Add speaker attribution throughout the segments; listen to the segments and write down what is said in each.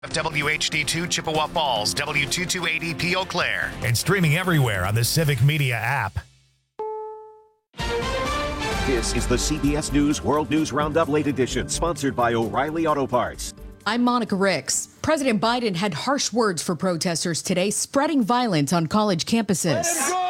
Speaker 1: WHD2 Chippewa Falls, W2280P Eau Claire, and streaming everywhere on the Civic Media app.
Speaker 2: This is the CBS News World News Roundup Late Edition, sponsored by O'Reilly Auto Parts.
Speaker 3: I'm Monica Ricks. President Biden had harsh words for protesters today, spreading violence on college campuses. Let him go!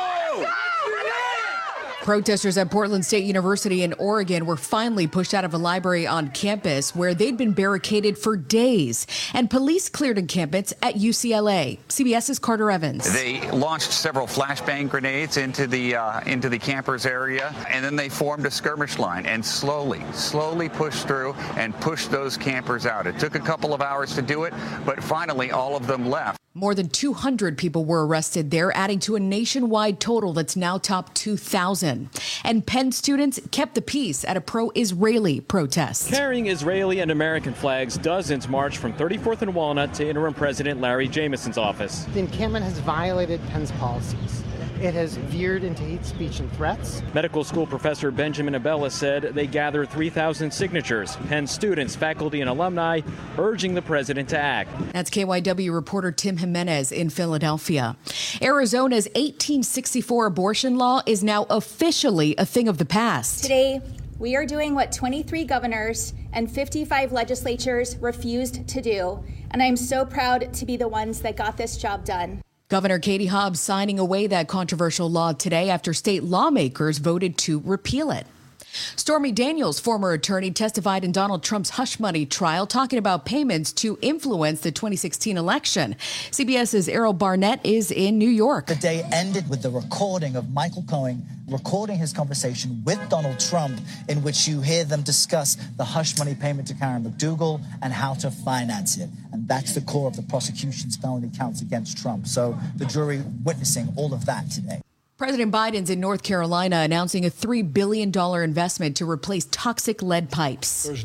Speaker 3: Protesters at Portland State University in Oregon were finally pushed out of a library on campus where they'd been barricaded for days. And police cleared encampments at UCLA. CBS's Carter Evans.
Speaker 4: They launched several flashbang grenades into the campers area, and then they formed a skirmish line and slowly pushed through and pushed those campers out. It took a couple of hours to do it, but finally all of them left.
Speaker 3: More than 200 people were arrested there, adding to a nationwide total that's now topped 2,000. And Penn students kept the peace at a pro-Israeli protest.
Speaker 5: Carrying Israeli and American flags, dozens marched from 34th and Walnut to interim President Larry Jameson's office.
Speaker 6: The encampment has violated Penn's policies. It has veered into hate speech and threats.
Speaker 5: Medical school professor Benjamin Abella said they gathered 3,000 signatures. Penn students, faculty, and alumni urging the president to act.
Speaker 3: That's KYW reporter Tim Jimenez in Philadelphia. Arizona's 1864 abortion law is now officially a thing of the past.
Speaker 7: Today, we are doing what 23 governors and 55 legislatures refused to do. And I'm so proud to be the ones that got this job done.
Speaker 3: Governor Katie Hobbs signing away that controversial law today after state lawmakers voted to repeal it. Stormy Daniels, former attorney, testified in Donald Trump's hush money trial, talking about payments to influence the 2016 election. CBS's Errol Barnett is in New York.
Speaker 8: The day ended with the recording of Michael Cohen recording his conversation with Donald Trump, in which you hear them discuss the hush money payment to Karen McDougal and how to finance it. And that's the core of the prosecution's felony counts against Trump. So the jury witnessing all of that today.
Speaker 3: President Biden's in North Carolina announcing a $3 billion investment to replace toxic lead pipes.
Speaker 9: There's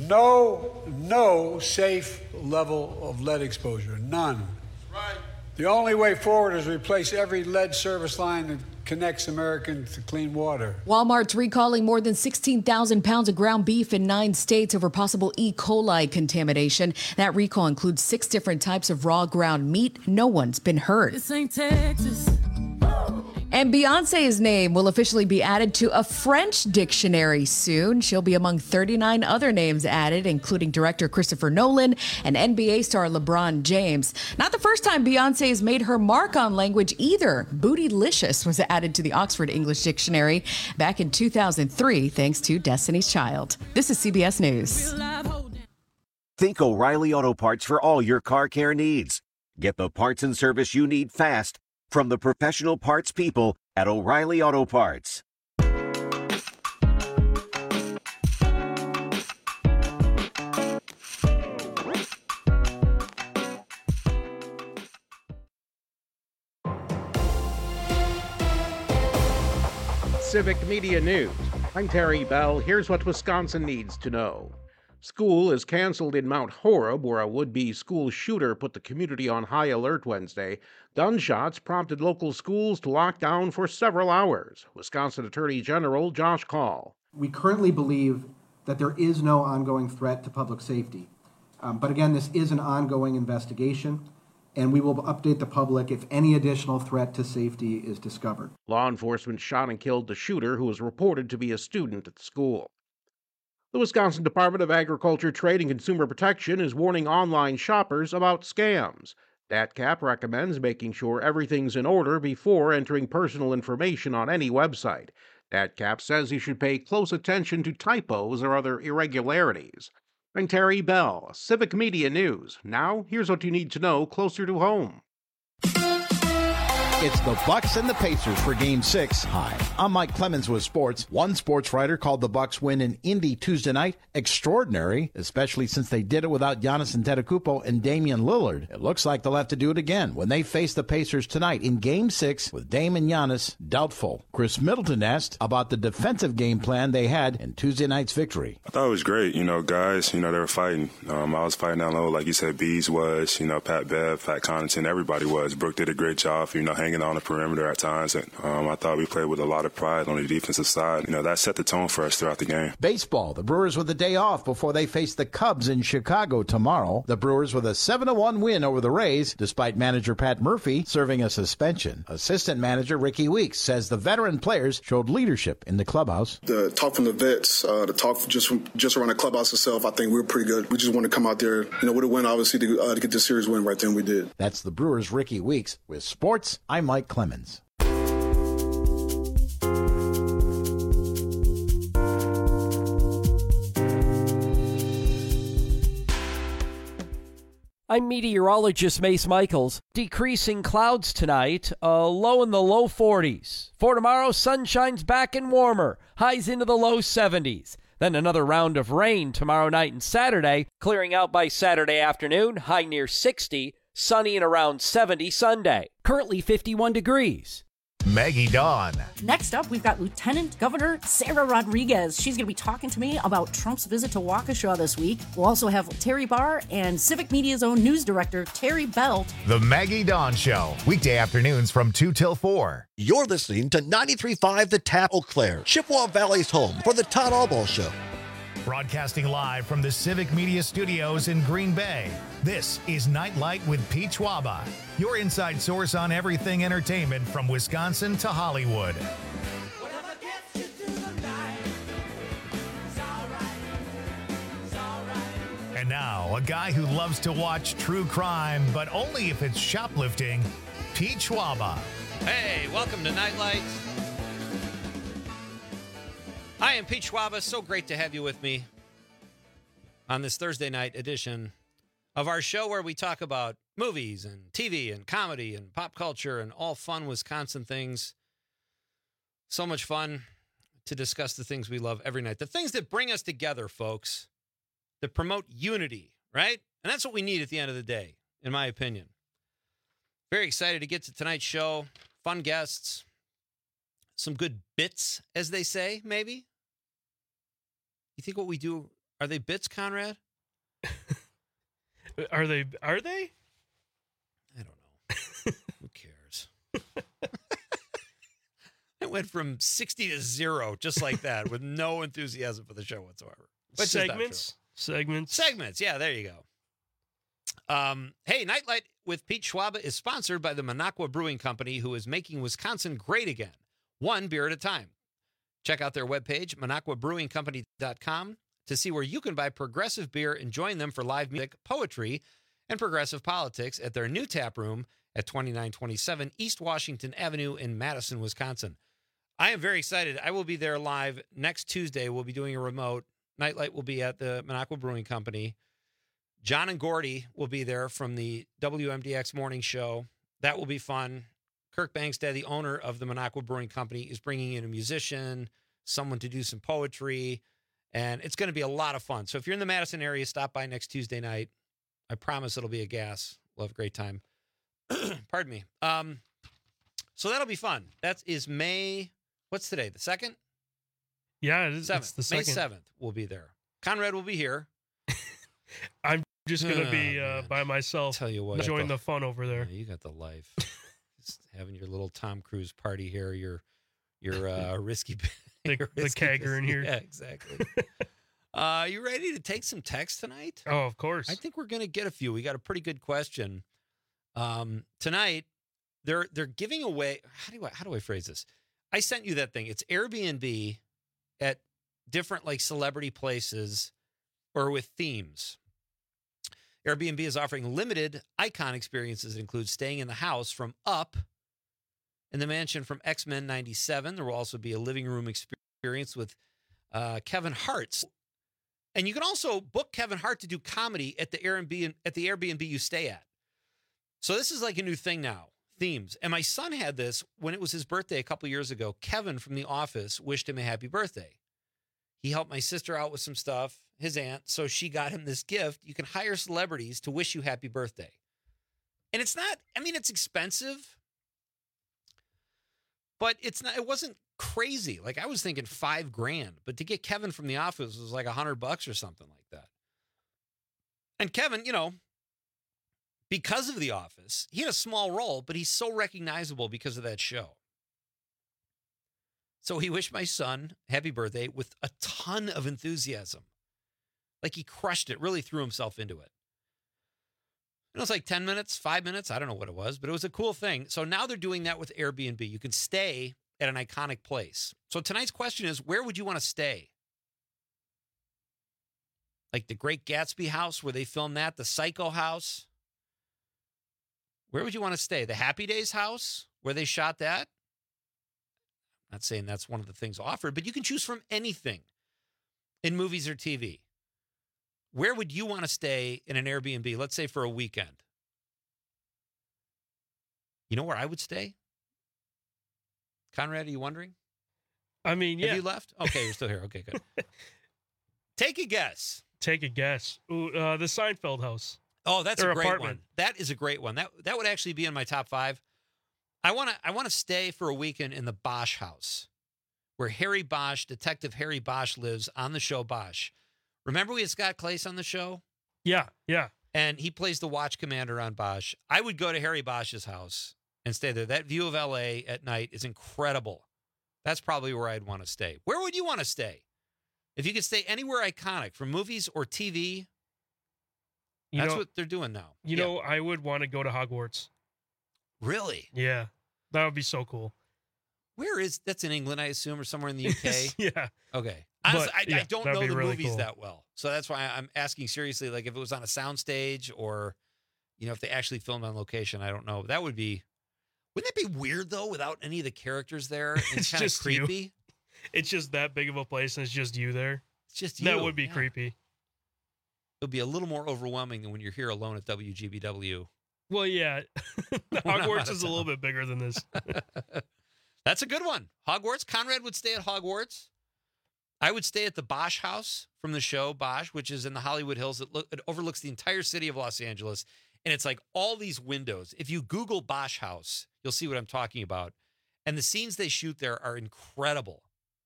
Speaker 9: no safe level of lead exposure, none. Right. The only way forward is to replace every lead service line that connects Americans to clean water.
Speaker 3: Walmart's recalling more than 16,000 pounds of ground beef in 9 states over possible E. coli contamination. That recall includes 6 different types of raw ground meat. No one's been hurt.
Speaker 10: This ain't Texas.
Speaker 3: And Beyonce's name will officially be added to a French dictionary soon. She'll be among 39 other names added, including director Christopher Nolan and NBA star LeBron James. Not the first time Beyonce has made her mark on language either. Bootylicious was added to the Oxford English Dictionary back in 2003, thanks to Destiny's Child. This is CBS News.
Speaker 2: Think O'Reilly Auto Parts for all your car care needs. Get the parts and service you need fast from the professional parts people at O'Reilly Auto Parts.
Speaker 11: Civic Media News. I'm Terry Bell. Here's what Wisconsin needs to know. School is canceled in Mount Horeb, where a would-be school shooter put the community on high alert Wednesday. Gunshots prompted local schools to lock down for several hours. Wisconsin Attorney General Josh Kaul.
Speaker 12: We currently believe that there is no ongoing threat to public safety. But again, this is an ongoing investigation, and we will update the public if any additional threat to safety is discovered.
Speaker 11: Law enforcement shot and killed the shooter, who was reported to be a student at the school. The Wisconsin Department of Agriculture, Trade, and Consumer Protection is warning online shoppers about scams. DATCAP recommends making sure everything's in order before entering personal information on any website. DATCAP says you should pay close attention to typos or other irregularities. I'm Terry Bell, Civic Media News. Now, here's what you need to know closer to home.
Speaker 13: It's the Bucks and the Pacers for Game 6. Hi, I'm Mike Clemens with sports. One sports writer called the Bucks win in Indy Tuesday night extraordinary, especially since they did it without Giannis Antetokounmpo and Damian Lillard. It looks like they'll have to do it again when they face the Pacers tonight in Game 6 with Dame and Giannis doubtful. Chris Middleton asked about the defensive game plan they had in Tuesday night's victory.
Speaker 14: I thought it was great. Guys, they were fighting. I was fighting down low, like you said. Bees was, Pat Bev, Pat Connaughton, everybody was. Brooke did a great job, hanging hanging on the perimeter at times. And I thought we played with a lot of pride on the defensive side. That set the tone for us throughout the game.
Speaker 13: Baseball, the Brewers with a day off before they face the Cubs in Chicago tomorrow. The Brewers with a 7-1 win over the Rays, despite manager Pat Murphy serving a suspension. Assistant manager Ricky Weeks says the veteran players showed leadership in the clubhouse.
Speaker 10: The talk from the vets, the talk just around the clubhouse itself, I think we were pretty good. We just want to come out there, with a win, obviously, to get the series win right then. We did.
Speaker 13: That's the Brewers' Ricky Weeks. With sports, I'm Mike Clemens.
Speaker 15: I'm meteorologist Mace Michaels. Decreasing clouds tonight, low in the low 40s. For tomorrow, sun shines back and warmer, highs into the low 70s. Then another round of rain tomorrow night and Saturday, clearing out by Saturday afternoon, high near 60, sunny and around 70 Sunday. Currently 51 degrees.
Speaker 1: Maggie Dawn.
Speaker 16: Next up, we've got Lieutenant Governor Sarah Rodriguez. She's going to be talking to me about Trump's visit to Waukesha this week. We'll also have Terry Barr and Civic Media's own news director, Terry Belt.
Speaker 1: The Maggie Dawn Show, weekday afternoons from 2 till 4.
Speaker 17: You're listening to 93.5 The Tap, Eau Claire, Chippewa Valley's home for the Todd Albaugh Show.
Speaker 1: Broadcasting live from the Civic Media Studios in Green Bay, this is Nightlight with Pete Schwaba, your inside source on everything entertainment from Wisconsin to Hollywood. And now, a guy who loves to watch true crime, but only if it's shoplifting, Pete Schwaba.
Speaker 18: Hey, welcome to Nightlight. I am Pete Schwaba. So great to have you with me on this Thursday night edition of our show where we talk about movies and TV and comedy and pop culture and all fun Wisconsin things. So much fun to discuss the things we love every night. The things that bring us together, folks, that promote unity, right? And that's what we need at the end of the day, in my opinion. Very excited to get to tonight's show. Fun guests. Some good bits, as they say, maybe. You think what we do, are they bits, Conrad?
Speaker 19: Are they?
Speaker 18: I don't know. Who cares? It went from 60 to 0, just like that, with no enthusiasm for the show whatsoever. Segments. Yeah, there you go. Hey, Nightlight with Pete Schwaba is sponsored by the Minocqua Brewing Company, who is making Wisconsin great again. One beer at a time. Check out their webpage, MinocquaBrewingCompany.com, to see where you can buy progressive beer and join them for live music, poetry, and progressive politics at their new tap room at 2927 East Washington Avenue in Madison, Wisconsin. I am very excited. I will be there live next Tuesday. We'll be doing a remote. Nightlight will be at the Minocqua Brewing Company. John and Gordy will be there from the WMDX morning show. That will be fun. Kirk Bankstead, the owner of the Minocqua Brewing Company, is bringing in a musician, someone to do some poetry, and it's going to be a lot of fun. So if you're in the Madison area, stop by next Tuesday night. I promise it'll be a gas. We'll have a great time. Pardon me. So that'll be fun. That is May, what's today, the 2nd?
Speaker 19: Yeah, it is.
Speaker 18: 7th.
Speaker 19: It's the 2nd.
Speaker 18: May 7th we'll be there. Conrad will be here.
Speaker 19: I'm just going to be by myself.
Speaker 18: Tell you what,
Speaker 19: enjoying the fun over there.
Speaker 18: You got the life. Having your little Tom Cruise party here, your risky
Speaker 19: the kegger in here.
Speaker 18: Yeah, exactly. You ready to take some text tonight?
Speaker 19: Oh, of course.
Speaker 18: I think we're going to get a few. We got a pretty good question. Tonight, they're giving away. How do I phrase this? I sent you that thing. It's Airbnb at different like celebrity places or with themes. Airbnb is offering limited icon experiences that include staying in the house from Up and the mansion from X-Men 97. There will also be a living room experience with Kevin Hart. And you can also book Kevin Hart to do comedy at the Airbnb you stay at. So this is like a new thing now, themes. And my son had this when it was his birthday a couple years ago. Kevin from The Office wished him a happy birthday. He helped my sister out with some stuff, his aunt, so she got him this gift. You can hire celebrities to wish you happy birthday. And it's not, it's expensive, but it wasn't crazy. Like I was thinking $5,000, but to get Kevin from The Office was like $100 or something like that. And Kevin, because of The Office. He had a small role, but he's so recognizable because of that show. So he wished my son happy birthday with a ton of enthusiasm. Like he crushed it, really threw himself into it. It was like 10 minutes, 5 minutes. I don't know what it was, but it was a cool thing. So now they're doing that with Airbnb. You can stay at an iconic place. So tonight's question is, where would you want to stay? Like the Great Gatsby house where they filmed that, the Psycho house. Where would you want to stay? The Happy Days house where they shot that? Not saying that's one of the things offered, but you can choose from anything in movies or TV. Where would you want to stay in an Airbnb, let's say for a weekend? You know where I would stay? Conrad, are you wondering?
Speaker 19: I mean, yeah.
Speaker 18: Have you left? Okay, you're still here. Okay, good. Take a guess.
Speaker 19: Take a guess. Ooh, the Seinfeld house.
Speaker 18: Oh, that's
Speaker 19: Or
Speaker 18: a great
Speaker 19: apartment.
Speaker 18: one. That is a great one. That would actually be in my top 5. I want to stay for a weekend in the Bosch house, where Harry Bosch, Detective Harry Bosch, lives on the show Bosch. Remember we had Scott Clace on the show?
Speaker 19: Yeah, yeah.
Speaker 18: And he plays the watch commander on Bosch. I would go to Harry Bosch's house and stay there. That view of LA at night is incredible. That's probably where I'd want to stay. Where would you want to stay? If you could stay anywhere iconic, from movies or TV, that's what they're doing now.
Speaker 19: You know, I would want to go to Hogwarts.
Speaker 18: Really?
Speaker 19: Yeah. That would be so cool.
Speaker 18: Where is that's in England, I assume, or somewhere in the UK?
Speaker 19: Yeah.
Speaker 18: Okay. Honestly,
Speaker 19: But, yeah,
Speaker 18: I don't
Speaker 19: that'd
Speaker 18: know
Speaker 19: be
Speaker 18: the
Speaker 19: really
Speaker 18: movies
Speaker 19: cool.
Speaker 18: that well. So that's why I'm asking seriously, like if it was on a soundstage or, if they actually filmed on location, I don't know. That would be, wouldn't that be weird though, without any of the characters there?
Speaker 19: It's
Speaker 18: kind of
Speaker 19: just you.
Speaker 18: creepy.
Speaker 19: It's just that big of a place and it's just you there.
Speaker 18: It's just you.
Speaker 19: That would be creepy.
Speaker 18: It would be a little more overwhelming than when you're here alone at WGBW.
Speaker 19: Well, yeah. Hogwarts is a little bit bigger than this.
Speaker 18: That's a good one. Hogwarts. Conrad would stay at Hogwarts. I would stay at the Bosch house from the show Bosch, which is in the Hollywood Hills. It overlooks the entire city of Los Angeles. And it's like all these windows. If you Google Bosch house, you'll see what I'm talking about. And the scenes they shoot there are incredible.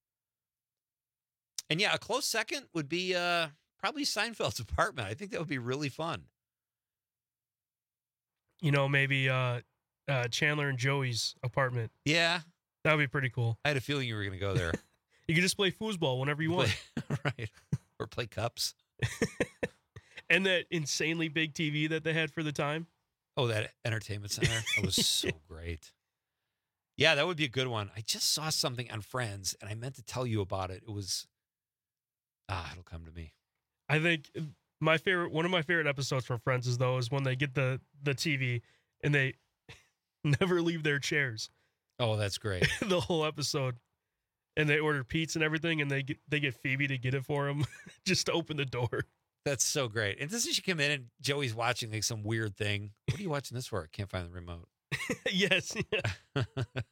Speaker 18: And yeah, a close second would be probably Seinfeld's apartment. I think that would be really fun.
Speaker 19: Maybe Chandler and Joey's apartment.
Speaker 18: Yeah.
Speaker 19: That would be pretty cool.
Speaker 18: I had a feeling you were going to go there.
Speaker 19: You can just play foosball whenever you want.
Speaker 18: Right. Or play cups.
Speaker 19: And that insanely big TV that they had for the time.
Speaker 18: Oh, that entertainment center. That was so great. Yeah, that would be a good one. I just saw something on Friends, and I meant to tell you about it. It was, it'll come to me.
Speaker 19: I think one of my favorite episodes from Friends is when they get the TV and they never leave their chairs.
Speaker 18: Oh, that's great.
Speaker 19: The whole episode. And they order pizza and everything, and they get Phoebe to get it for them just to open the door.
Speaker 18: That's so great. And doesn't she come in and Joey's watching like some weird thing? What are you watching this for? I can't find the remote.
Speaker 19: Yes. Yeah.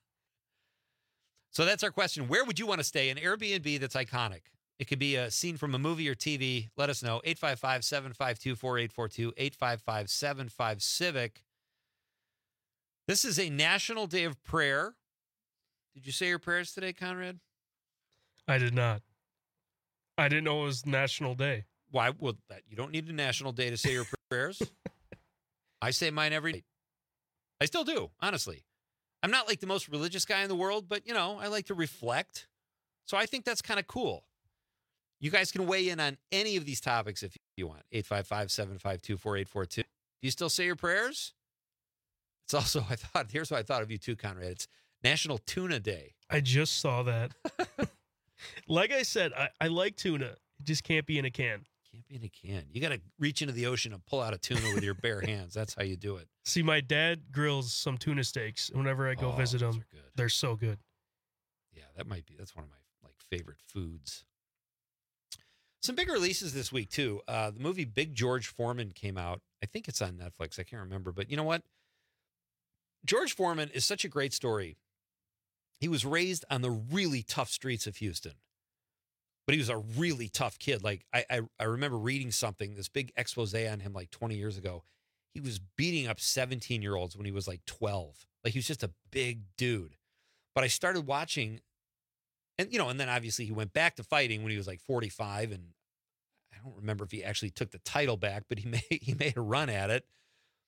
Speaker 18: So that's our question. Where would you want to stay? An Airbnb that's iconic. It could be a scene from a movie or TV. Let us know. 855-752-4842, 855-75-CIVIC. This is a National Day of Prayer. Did you say your prayers today, Conrad?
Speaker 19: I did not. I didn't know it was National Day.
Speaker 18: Why? Well, you don't need a national day to say your prayers. I say mine every night. I still do, honestly. I'm not like the most religious guy in the world, but, I like to reflect. So I think that's kind of cool. You guys can weigh in on any of these topics if you want. 855-752-4842. Do you still say your prayers? It's also, here's what I thought of you too, Conrad. It's National Tuna Day.
Speaker 19: I just saw that. Like I said, I like tuna. It just can't be in a can.
Speaker 18: Can't be in a can. You got to reach into the ocean and pull out a tuna with your bare hands. That's how you do it.
Speaker 19: See, my dad grills some tuna steaks whenever I go visit him. They're so good.
Speaker 18: Yeah, that's one of my favorite foods. Some big releases this week too. The movie Big George Foreman came out. I think it's on Netflix. I can't remember, but you know what? George Foreman is such a great story. He was raised on the really tough streets of Houston, but he was a really tough kid. Like I remember reading something, this big expose on him like 20 years ago. He was beating up 17-year-olds when he was like 12. Like he was just a big dude. But I started watching, and then obviously he went back to fighting when he was like 45, and I don't remember if he actually took the title back, but he made a run at it.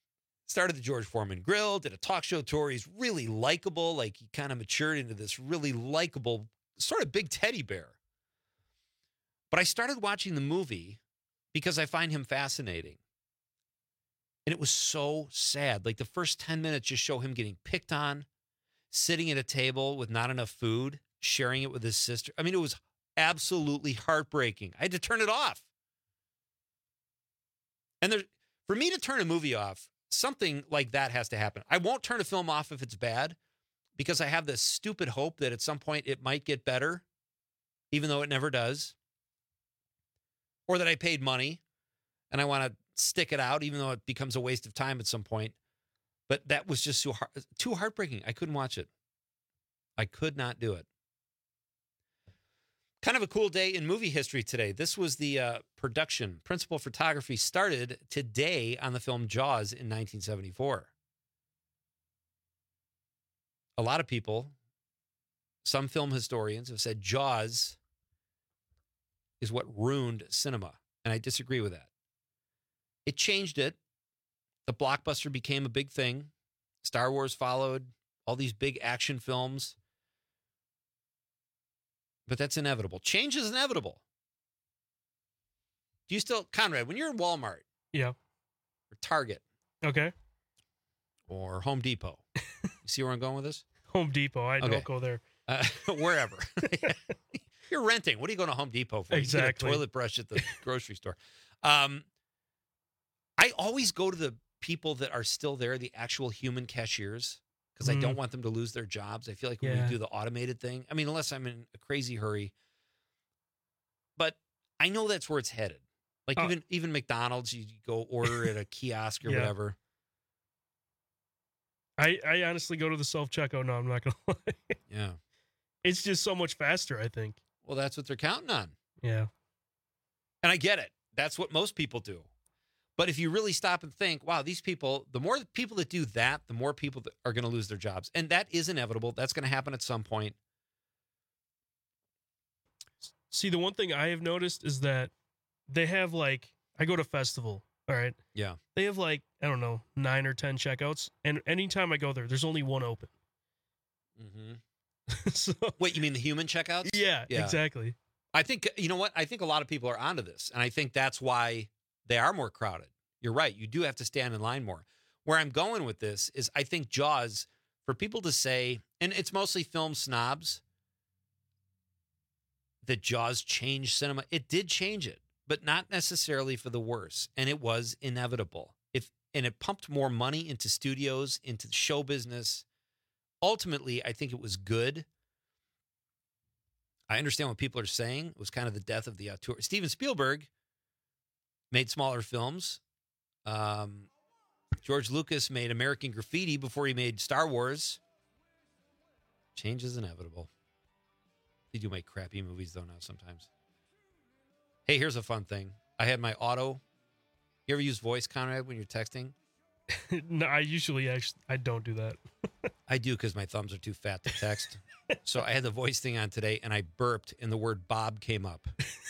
Speaker 18: Started the George Foreman Grill, did a talk show tour. He's really likable. Like, he kind of matured into this really likable, sort of big teddy bear. But I started watching the movie because I find him fascinating. And it was so sad. Like, the first 10 minutes just show him getting picked on, sitting at a table with not enough food, sharing it with his sister. I mean, it was absolutely heartbreaking. I had to turn it off. And for me to turn a movie off, something like that has to happen. I won't turn a film off if it's bad because I have this stupid hope that at some point it might get better, even though it never does. Or that I paid money and I want to stick it out, even though it becomes a waste of time at some point. But that was just too heartbreaking. I couldn't watch it. I could not do it. Kind of a cool day in movie history today. This was the production. Principal photography started today on the film Jaws in 1974. A lot of people, some film historians, have said Jaws is what ruined cinema, and I disagree with that. It changed it. The blockbuster became a big thing. Star Wars followed, all these big action films. But that's inevitable. Change is inevitable. Do you still, Conrad, when you're in Walmart?
Speaker 19: Yeah.
Speaker 18: Or Target?
Speaker 19: Okay.
Speaker 18: Or Home Depot? You see where I'm going with this?
Speaker 19: Home Depot. I don't go there.
Speaker 18: Wherever. You're renting. What are you going to Home Depot for?
Speaker 19: Exactly.
Speaker 18: You get a toilet brush at the grocery store. I always go to the people that are still there, the actual human cashiers, because I don't want them to lose their jobs. I feel like when we do the automated thing, I mean, unless I'm in a crazy hurry, but I know that's where it's headed. Like even McDonald's, you go order at a kiosk or whatever.
Speaker 19: I honestly go to the self-checkout now, I'm not going to lie.
Speaker 18: Yeah.
Speaker 19: It's just so much faster, I think.
Speaker 18: Well, that's what they're counting on.
Speaker 19: Yeah.
Speaker 18: And I get it. That's what most people do. But if you really stop and think, wow, these people, the more people that do that, the more people that are going to lose their jobs. And that is inevitable. That's going to happen at some point.
Speaker 19: See, the one thing I have noticed is that they have I go to festival, all right?
Speaker 18: Yeah.
Speaker 19: They have 9 or 10 checkouts. And anytime I go there, there's only one open.
Speaker 18: Mm-hmm.
Speaker 19: So,
Speaker 18: wait, you mean the human checkouts?
Speaker 19: Yeah, exactly.
Speaker 18: I think, you know what? I think a lot of people are onto this. And I think that's why they are more crowded. You're right. You do have to stand in line more. Where I'm going with this is I think Jaws, for people to say, and it's mostly film snobs, that Jaws changed cinema. It did change it, but not necessarily for the worse. And it was inevitable. And it pumped more money into studios, into the show business. Ultimately, I think it was good. I understand what people are saying. It was kind of the death of the auteur. Steven Spielberg made smaller films. George Lucas made American Graffiti before he made Star Wars. Change is inevitable. They do make crappy movies, though, now sometimes. Hey, here's a fun thing. I had my auto. You ever use voice, Conrad, when you're texting?
Speaker 19: No, I don't do that.
Speaker 18: I do because my thumbs are too fat to text. So I had the voice thing on today, and I burped, and the word Bob came up.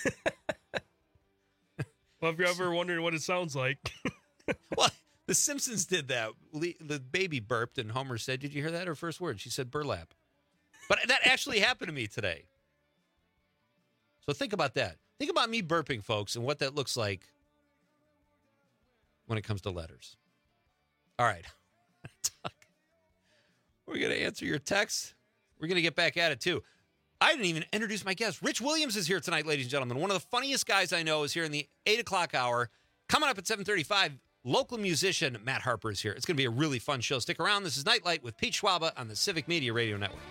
Speaker 19: Well, if you're ever wondering what it sounds like.
Speaker 18: Well, The Simpsons did that. The baby burped, and Homer said, "Did you hear that?" Her first word. She said burlap. But that actually happened to me today. So think about that. Think about me burping, folks, and what that looks like when it comes to letters. All right. We're going to answer your text. We're going to get back at it, too. I didn't even introduce my guest. Rich Williams is here tonight, ladies and gentlemen. One of the funniest guys I know is here in the 8 o'clock hour. Coming up at 7:35, local musician Matt Harper is here. It's going to be a really fun show. Stick around. This is Nightlight with Pete Schwaba on the Civic Media Radio Network.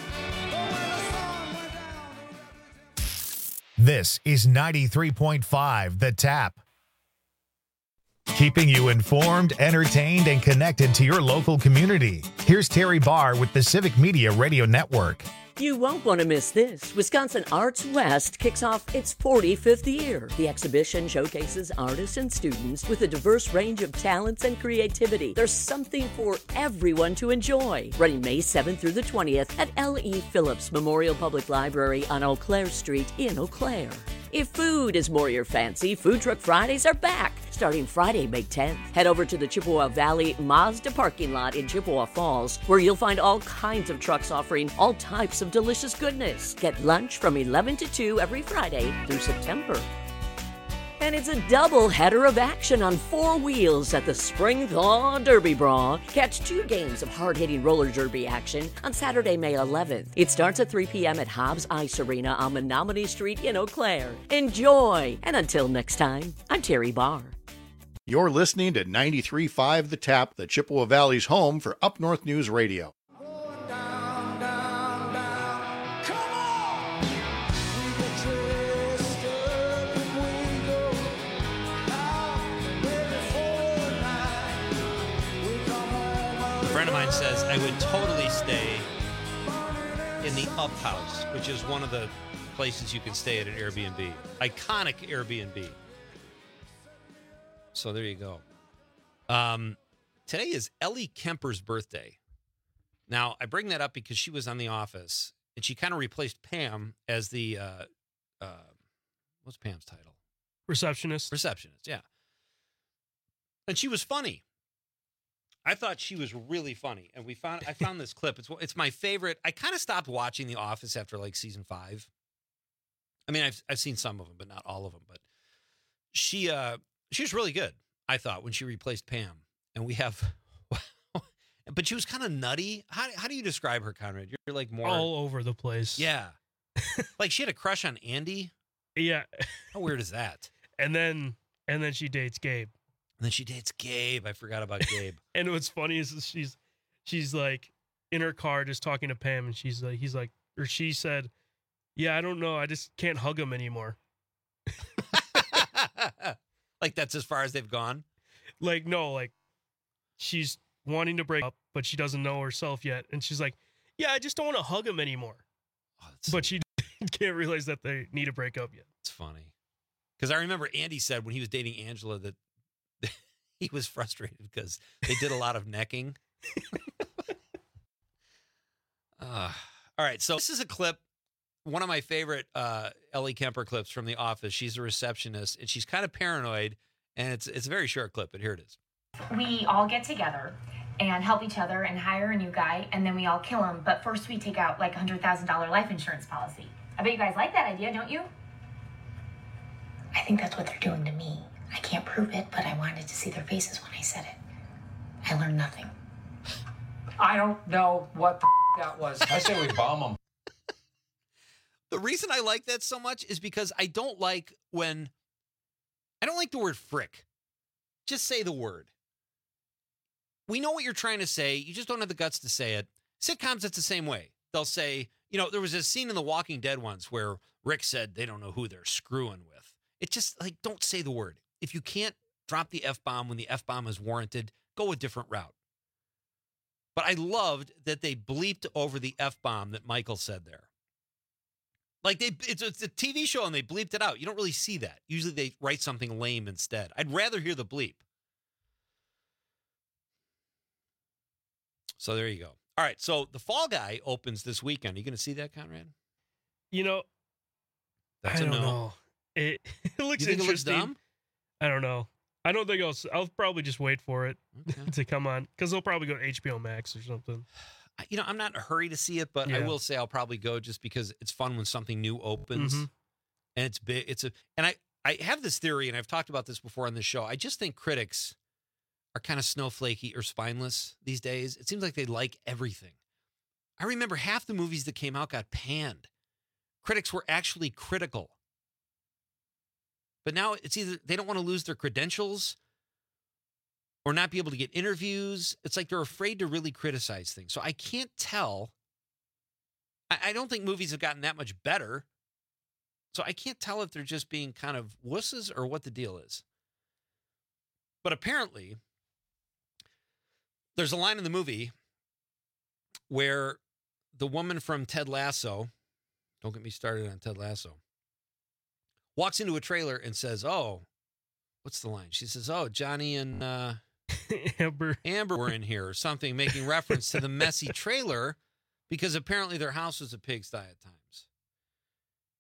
Speaker 1: This is 93.5 The Tap. Keeping you informed, entertained, and connected to your local community. Here's Terry Barr with the Civic Media Radio Network.
Speaker 20: You won't want to miss this. Wisconsin Arts West kicks off its 45th year. The exhibition showcases artists and students with a diverse range of talents and creativity. There's something for everyone to enjoy. Running May 7th through the 20th at L.E. Phillips Memorial Public Library on Eau Claire Street in Eau Claire. If food is more your fancy, Food Truck Fridays are back, starting Friday, May 10th. Head over to the Chippewa Valley Mazda parking lot in Chippewa Falls, where you'll find all kinds of trucks offering all types of delicious goodness. Get lunch from 11 to 2 every Friday through September. And it's a double header of action on 4 wheels at the Spring Thaw Derby Brawl. Catch 2 games of hard-hitting roller derby action on Saturday, May 11th. It starts at 3 p.m. at Hobbs Ice Arena on Menominee Street in Eau Claire. Enjoy! And until next time, I'm Terry Barr.
Speaker 13: You're listening to 93.5 The Tap, the Chippewa Valley's home for Up North News Radio.
Speaker 18: A friend of mine says I would totally stay in the Up House, which is one of the places you can stay at an Airbnb. Iconic Airbnb. So there you go. Today is Ellie Kemper's birthday. Now, I bring that up because she was on The Office, and she kind of replaced Pam as the, what's Pam's title?
Speaker 19: Receptionist.
Speaker 18: Receptionist, yeah. And she was funny. I thought she was really funny, and I found this clip. It's my favorite. I kind of stopped watching The Office after like season 5. I mean, I've seen some of them, but not all of them. But she was really good, I thought, when she replaced Pam. And we have, but she was kind of nutty. How do you describe her, Conrad? You're like more
Speaker 19: all over the place.
Speaker 18: Yeah, like she had a crush on Andy.
Speaker 19: Yeah.
Speaker 18: How weird is that?
Speaker 19: And then she dates Gabe.
Speaker 18: And then she dates Gabe. I forgot about Gabe.
Speaker 19: And what's funny is she's like in her car just talking to Pam, and she said, "Yeah, I don't know. I just can't hug him anymore."
Speaker 18: Like that's as far as they've gone?
Speaker 19: Like, no, like she's wanting to break up, but she doesn't know herself yet. And she's like, "Yeah, I just don't want to hug him anymore." Oh, but she can't realize that they need to break up yet.
Speaker 18: It's funny. Because I remember Andy said when he was dating Angela that he was frustrated because they did a lot of necking. All right, so this is a clip, one of my favorite Ellie Kemper clips from The Office. She's a receptionist, and she's kind of paranoid, and it's a very short clip, but here it is.
Speaker 21: We all get together and help each other and hire a new guy, and then we all kill him. But first we take out like a $100,000 life insurance policy. I bet you guys like that idea, don't you? I think that's what they're doing to me. I can't prove it, but I wanted to see their faces when I said it. I learned nothing.
Speaker 22: I don't know what the that was. I say we bomb them.
Speaker 18: The reason I like that so much is because I don't like the word frick. Just say the word. We know what you're trying to say. You just don't have the guts to say it. Sitcoms, it's the same way. They'll say, there was a scene in The Walking Dead once where Rick said they don't know who they're screwing with. It's just like, don't say the word. If you can't drop the F-bomb when the F-bomb is warranted, go a different route. But I loved that they bleeped over the F-bomb that Michael said there. Like it's a TV show and they bleeped it out. You don't really see that. Usually they write something lame instead. I'd rather hear the bleep. So there you go. All right. So The Fall Guy opens this weekend. Are you going to see that, Conrad?
Speaker 19: That's I don't know. It looks
Speaker 18: you think
Speaker 19: interesting.
Speaker 18: It looks dumb?
Speaker 19: I don't know. I don't think I'll probably just wait for it to come on because they'll probably go to HBO Max or something.
Speaker 18: I'm not in a hurry to see it, but I will say I'll probably go just because it's fun when something new opens, and it's big. And I have this theory, and I've talked about this before on this show. I just think critics are kind of snowflakey or spineless these days. It seems like they like everything. I remember half the movies that came out got panned. Critics were actually critical. But now it's either they don't want to lose their credentials or not be able to get interviews. It's like they're afraid to really criticize things. So I can't tell. I don't think movies have gotten that much better. So I can't tell if they're just being kind of wusses or what the deal is. But apparently, there's a line in the movie where the woman from Ted Lasso, don't get me started on Ted Lasso, walks into a trailer and says, "Oh, what's the line?" She says, "Oh, Johnny and Amber were in here," or something, making reference to the messy trailer because apparently their house was a pigsty at times.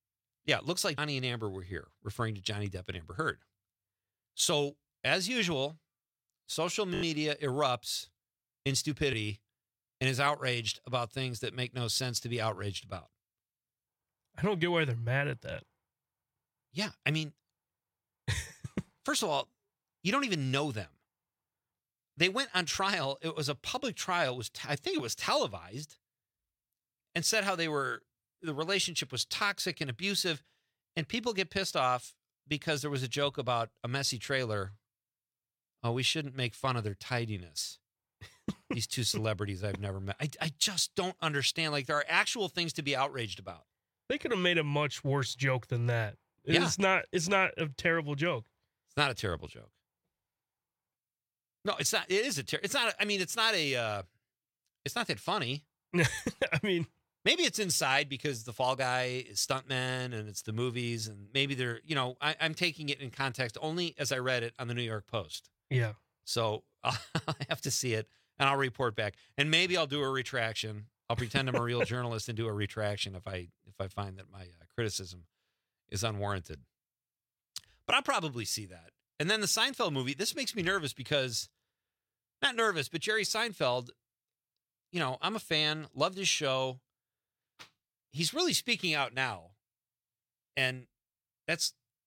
Speaker 18: Yeah, it looks like Johnny and Amber were here, referring to Johnny Depp and Amber Heard. So, as usual, social media erupts in stupidity and is outraged about things that make no sense to be outraged about.
Speaker 19: I don't get why they're mad at that.
Speaker 18: Yeah, I mean, first of all, you don't even know them. They went on trial. It was a public trial. I think it was televised, and said how the relationship was toxic and abusive, and people get pissed off because there was a joke about a messy trailer. Oh, we shouldn't make fun of their tidiness. These two celebrities I've never met. I just don't understand. Like, there are actual things to be outraged about.
Speaker 19: They could have made a much worse joke than that. It's not a terrible joke.
Speaker 18: It's not a terrible joke. No, it's not. It is it's not. I mean, it's not that funny.
Speaker 19: I mean,
Speaker 18: maybe it's inside because the fall guy is stuntmen and it's the movies, and maybe they're, I'm taking it in context only as I read it on the New York Post.
Speaker 19: Yeah.
Speaker 18: So I'll have to see it and I'll report back, and maybe I'll do a retraction. I'll pretend I'm a real journalist and do a retraction if I find that my criticism is unwarranted. But I'll probably see that. And then the Seinfeld movie, this makes me nervous because, not nervous, but Jerry Seinfeld, I'm a fan, loved his show. He's really speaking out now. And that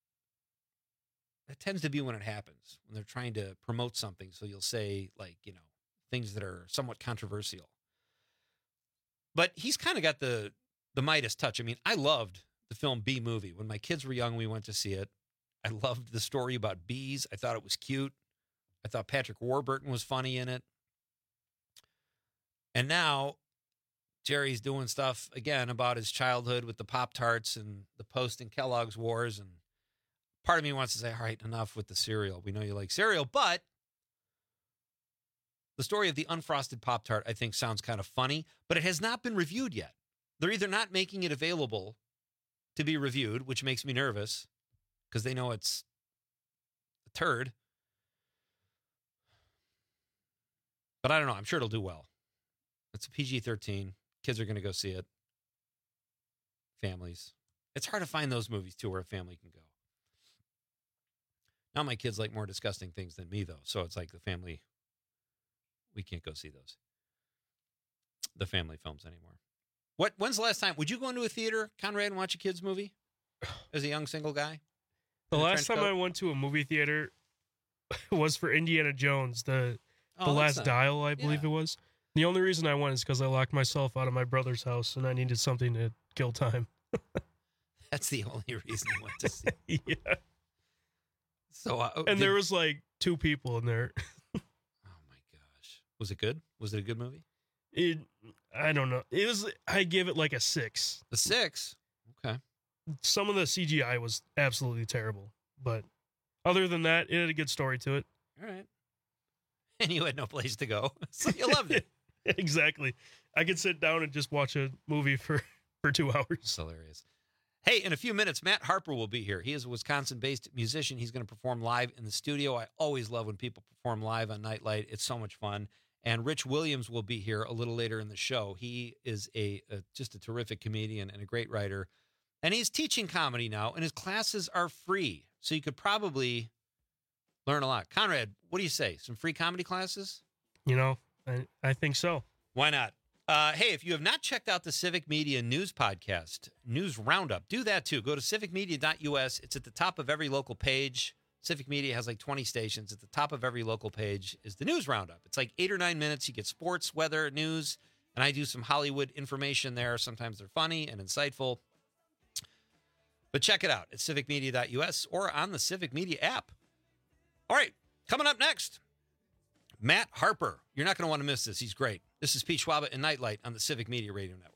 Speaker 18: tends to be when it happens, when they're trying to promote something. So you'll say, things that are somewhat controversial. But he's kind of got the Midas touch. I mean, I loved the film Bee Movie. When my kids were young, we went to see it. I loved the story about bees. I thought it was cute. I thought Patrick Warburton was funny in it. And now Jerry's doing stuff, again, about his childhood with the Pop-Tarts and the Post and Kellogg's wars. And part of me wants to say, all right, enough with the cereal. We know you like cereal. But the story of the unfrosted Pop-Tart, I think, sounds kind of funny. But it has not been reviewed yet. They're either not making it available to be reviewed, which makes me nervous, because they know it's a turd. But I don't know. I'm sure it'll do well. It's a PG-13. Kids are going to go see it. Families. It's hard to find those movies, too, where a family can go. Now my kids like more disgusting things than me, though. So it's like the family, we can't go see those. The family films anymore. When's the last time? Would you go into a theater, Conrad, and watch a kid's movie as a young single guy?
Speaker 19: The last time I went to a movie theater was for Indiana Jones, the Last Dial, I believe it was. The only reason I went is because I locked myself out of my brother's house and I needed something to kill time.
Speaker 18: That's the only reason I went to see.
Speaker 19: Yeah.
Speaker 18: So,
Speaker 19: there was like 2 people in there.
Speaker 18: Oh my gosh. Was it good? Was it a good movie?
Speaker 19: I don't know. I give it like a 6.
Speaker 18: A 6? Okay.
Speaker 19: Some of the CGI was absolutely terrible, but other than that, it had a good story to it.
Speaker 18: All right. And you had no place to go, so you loved it.
Speaker 19: Exactly. I could sit down and just watch a movie for 2 hours.
Speaker 18: It's hilarious. Hey, in a few minutes, Matt Harper will be here. He is a Wisconsin-based musician. He's going to perform live in the studio. I always love when people perform live on Nightlight. It's so much fun. And Rich Williams will be here a little later in the show. He is just a terrific comedian and a great writer. And he's teaching comedy now, and his classes are free. So you could probably learn a lot. Conrad, what do you say? Some free comedy classes?
Speaker 19: I think so.
Speaker 18: Why not? Hey, if you have not checked out the Civic Media News Podcast, News Roundup, do that too. Go to civicmedia.us. It's at the top of every local page. Civic Media has like 20 stations. At the top of every local page is the News Roundup. It's like 8 or 9 minutes. You get sports, weather, news, and I do some Hollywood information there. Sometimes they're funny and insightful. But check it out at civicmedia.us or on the Civic Media app. All right, coming up next, Matt Harper. You're not going to want to miss this. He's great. This is Pete Schwaba and Nightlight on the Civic Media Radio Network.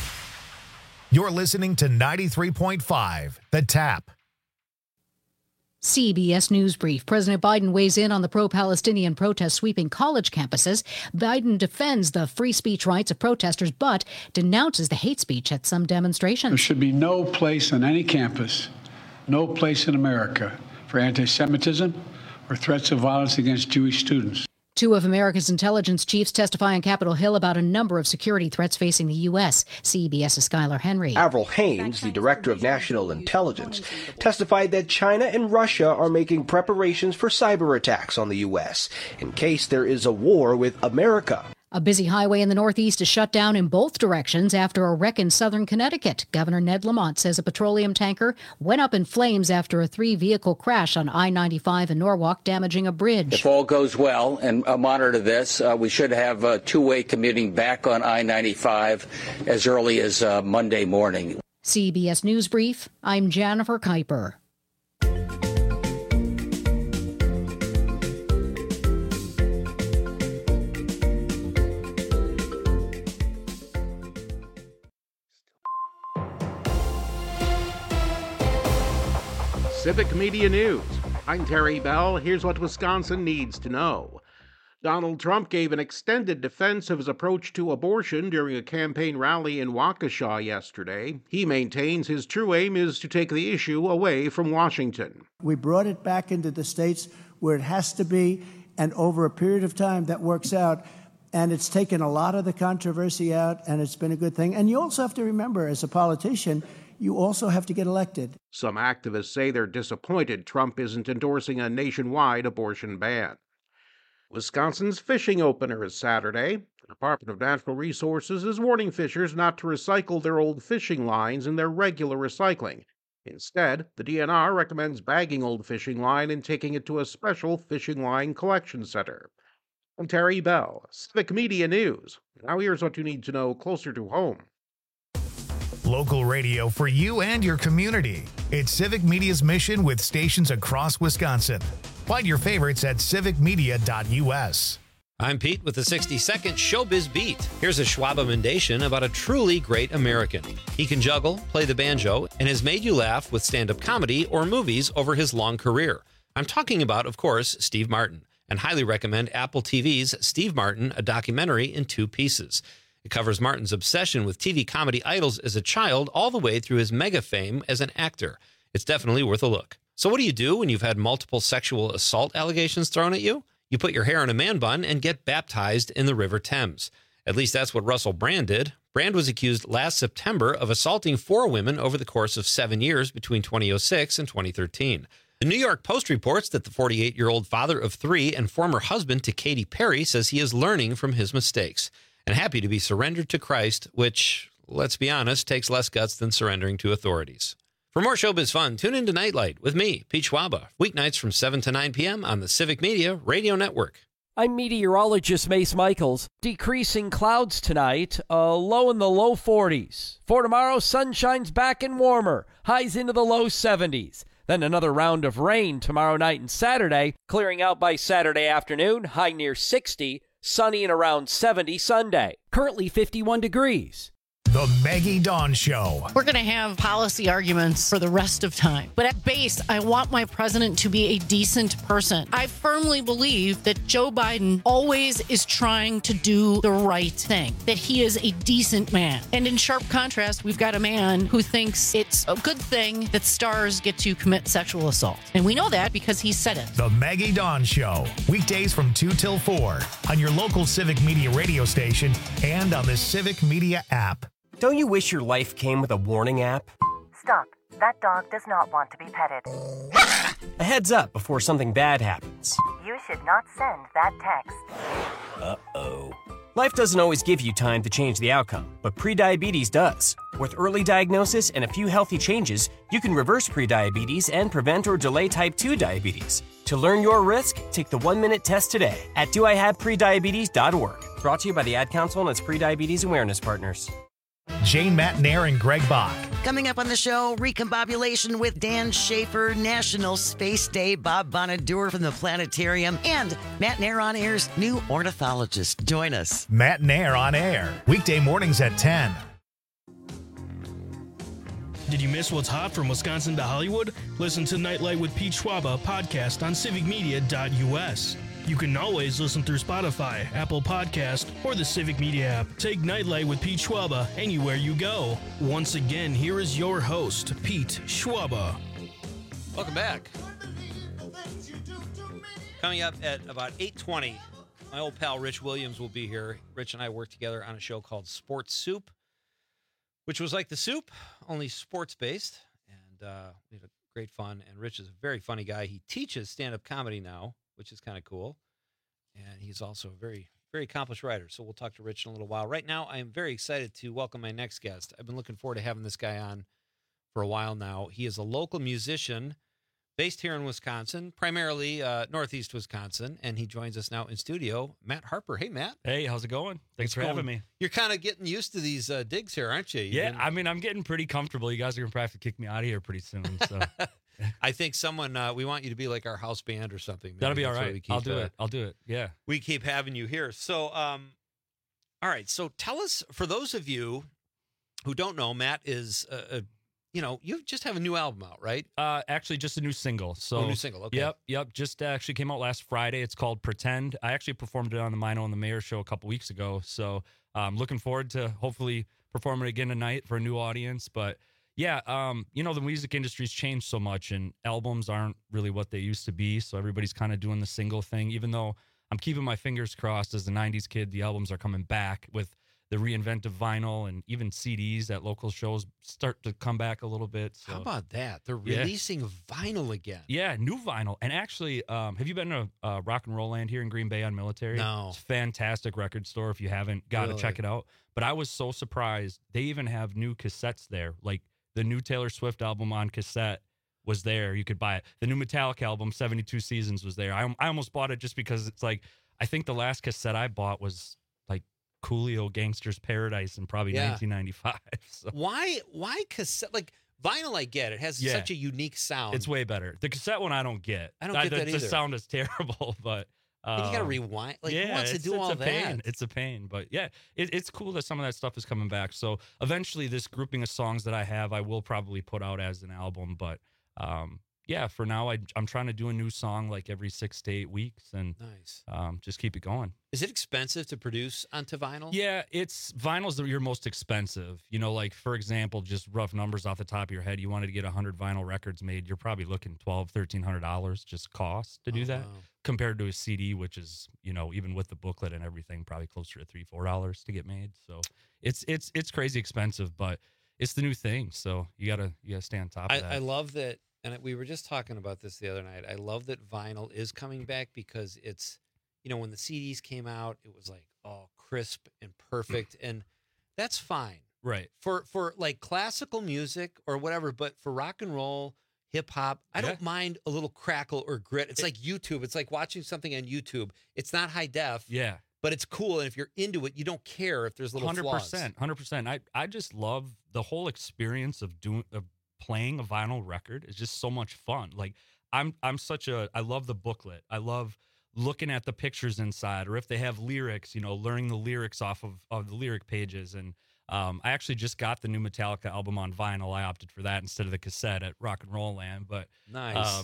Speaker 1: You're listening to 93.5, The Tap.
Speaker 4: CBS News Brief. President Biden weighs in on the pro-Palestinian protests sweeping college campuses. Biden defends the free speech rights of protesters, but denounces the hate speech at some demonstrations.
Speaker 9: There should be no place on any campus, no place in America for anti-Semitism or threats of violence against Jewish students.
Speaker 4: Two of America's intelligence chiefs testify on Capitol Hill about a number of security threats facing the U.S. CBS's Skylar Henry.
Speaker 6: Avril Haines, the director of national intelligence, testified that China and Russia are making preparations for cyber attacks on the U.S. in case there is a war with America.
Speaker 4: A busy highway in the Northeast is shut down in both directions after a wreck in southern Connecticut. Governor Ned Lamont says a petroleum tanker went up in flames after a 3-vehicle crash on I-95 in Norwalk, damaging a bridge.
Speaker 23: If all goes well and monitor this, we should have two-way commuting back on I-95 as early as Monday morning.
Speaker 4: CBS News Brief, I'm Jennifer Kuiper.
Speaker 11: Civic Media News. I'm Terry Bell. Here's what Wisconsin needs to know. Donald Trump gave an extended defense of his approach to abortion during a campaign rally in Waukesha yesterday. He maintains his true aim is to take the issue away from Washington.
Speaker 24: We brought it back into the states where it has to be, and over a period of time that works out. And it's taken a lot of the controversy out, and it's been a good thing. And you also have to remember, as a politician, you also have to get elected.
Speaker 11: Some activists say they're disappointed Trump isn't endorsing a nationwide abortion ban. Wisconsin's fishing opener is Saturday. The Department of Natural Resources is warning fishers not to recycle their old fishing lines in their regular recycling. Instead, the DNR recommends bagging old fishing line and taking it to a special fishing line collection center. I'm Terry Bell, Civic Media News. Now here's what you need to know closer to home.
Speaker 1: Local radio for you and your community. It's Civic Media's mission with stations across Wisconsin. Find your favorites at civicmedia.us.
Speaker 18: I'm Pete with the 60-second Showbiz Beat. Here's a Schwab emendation about a truly great American. He can juggle, play the banjo, and has made you laugh with stand-up comedy or movies over his long career. I'm talking about, of course, Steve Martin, and highly recommend Apple TV's Steve Martin, a documentary in 2 pieces. It covers Martin's obsession with TV comedy idols as a child all the way through his mega fame as an actor. It's definitely worth a look. So what do you do when you've had multiple sexual assault allegations thrown at you? You put your hair in a man bun and get baptized in the River Thames. At least that's what Russell Brand did. Brand was accused last September of assaulting 4 women over the course of 7 years between 2006 and 2013. The New York Post reports that the 48-year-old father of 3 and former husband to Katy Perry says he is learning from his mistakes and happy to be surrendered to Christ, which, let's be honest, takes less guts than surrendering to authorities. For more showbiz fun, tune in to Nightlight with me, Pete Schwaba, weeknights from 7 to 9 p.m. on the Civic Media Radio Network.
Speaker 15: I'm meteorologist Mace Michaels. Decreasing clouds tonight, low in the low 40s. For tomorrow, sun shines back and warmer, highs into the low 70s. Then another round of rain tomorrow night and Saturday, clearing out by Saturday afternoon, high near 60, sunny and around 70 Sunday. Currently 51 degrees.
Speaker 1: The Maggie Dawn Show.
Speaker 16: We're going to have policy arguments for the rest of time. But at base, I want my president to be a decent person. I firmly believe that Joe Biden always is trying to do the right thing, that he is a decent man. And in sharp contrast, we've got a man who thinks it's a good thing that stars get to commit sexual assault. And we know that because he said it.
Speaker 1: The Maggie Dawn Show. Weekdays from 2 till 4 on your local Civic Media radio station and on the Civic Media app.
Speaker 25: Don't you wish your life came with a warning app?
Speaker 26: Stop. That dog does not want to be petted.
Speaker 25: A heads up before something bad happens.
Speaker 26: You should not send that text.
Speaker 25: Uh-oh. Life doesn't always give you time to change the outcome, but prediabetes does. With early diagnosis and a few healthy changes, you can reverse prediabetes and prevent or delay type 2 diabetes. To learn your risk, take the 1-minute test today at doihaveprediabetes.org. Brought to you by the Ad Council and its Prediabetes Awareness Partners.
Speaker 1: Jane Matnair and Greg Bach.
Speaker 27: Coming up on the show, recombobulation with Dan Schaefer, National Space Day, Bob Bonaduer from the Planetarium, and Matt Nair on Air's new ornithologist. Join us.
Speaker 1: Matt Nair on Air, weekday mornings at 10.
Speaker 19: Did you miss what's hot from Wisconsin to Hollywood? Listen to Nightlight with Pete Schwaba podcast on civicmedia.us. You can always listen through Spotify, Apple Podcast, or the Civic Media app. Take Nightlight with Pete Schwaba anywhere you go. Once again, here is your host, Pete Schwaba.
Speaker 18: Welcome back. Coming up at about 8:20, my old pal Rich Williams will be here. Rich and I worked together on a show called Sports Soup, which was like The Soup, only sports-based. And we had a great fun. And Rich is a very funny guy. He teaches stand-up comedy now, which is kind of cool. And he's also a very, very accomplished writer. So we'll talk to Rich in a little while. Right now, I am very excited to welcome my next guest. I've been looking forward to having this guy on for a while now. He is a local musician based here in Wisconsin, primarily Northeast Wisconsin, and he joins us now in studio, Matt Harper. Hey, Matt.
Speaker 2: Hey, how's it going? Thanks for having me.
Speaker 18: You're kind of getting used to these digs here, aren't you?
Speaker 2: I mean, I'm getting pretty comfortable. You guys are going to probably have to kick me out of here pretty soon. So.
Speaker 18: I think we want you to be like our house band or something. Maybe.
Speaker 2: That'll be all right. I'll do it. Yeah.
Speaker 18: We keep having you here. So, all right. So tell us, for those of you who don't know, Matt is you just have a new album out, right?
Speaker 2: Actually, just a new single. So,
Speaker 18: new single, okay.
Speaker 2: Yep. Just actually came out last Friday. It's called Pretend. I actually performed it on the Mino and the Mayor show a couple weeks ago. So, I'm looking forward to hopefully performing it again tonight for a new audience. But yeah, the music industry's changed so much, and albums aren't really what they used to be. So everybody's kind of doing the single thing. Even though I'm keeping my fingers crossed as a '90s kid, the albums are coming back with the reinvent of vinyl, and even CDs at local shows start to come back a little bit. So.
Speaker 18: How about that? They're releasing vinyl again.
Speaker 2: Yeah, new vinyl. And actually, have you been to Rock and Roll Land here in Green Bay on Military?
Speaker 18: No.
Speaker 2: It's a fantastic record store. If you haven't, got to check it out. But I was so surprised. They even have new cassettes there. Like the new Taylor Swift album on cassette was there. You could buy it. The new Metallica album, 72 Seasons, was there. I almost bought it just because it's like, I think the last cassette I bought was like Coolio Gangster's Paradise in probably 1995. So.
Speaker 18: Why cassette? Like vinyl, I get it has such a unique sound.
Speaker 2: It's way better. The cassette one I don't get.
Speaker 18: I don't get that either.
Speaker 2: The sound is terrible, but
Speaker 18: you got to rewind. Like who wants to do all that?
Speaker 2: Pain. It's a pain, but yeah, it's cool that some of that stuff is coming back. So eventually, this grouping of songs that I have, I will probably put out as an album. But yeah, for now, I'm trying to do a new song like every 6 to 8 weeks, and just keep it going.
Speaker 18: Is it expensive to produce onto vinyl?
Speaker 2: Yeah, vinyl's your most expensive. Like for example, just rough numbers off the top of your head. You wanted to get 100 vinyl records made, you're probably looking $1,200-$1,300 just cost to do that, compared to a CD, which is even with the booklet and everything, probably closer to $3-4 to get made. So it's crazy expensive, but it's the new thing. So you gotta stay on top of that.
Speaker 18: I love that. And we were just talking about this the other night. I love that vinyl is coming back because it's, when the CDs came out, it was like, crisp and perfect. And that's fine.
Speaker 2: Right.
Speaker 18: For like classical music or whatever, but for rock and roll, hip hop, I don't mind a little crackle or grit. It's like YouTube. It's like watching something on YouTube. It's not high def.
Speaker 2: Yeah.
Speaker 18: But it's cool. And if you're into it, you don't care if there's little
Speaker 2: 100%,
Speaker 18: flaws.
Speaker 2: 100%. I just love the whole experience of playing a vinyl record. Is just so much fun. Like I love the booklet. I love looking at the pictures inside, or if they have lyrics, learning the lyrics off of the lyric pages. And I actually just got the new Metallica album on vinyl. I opted for that instead of the cassette at Rock and Roll Land. But
Speaker 18: nice.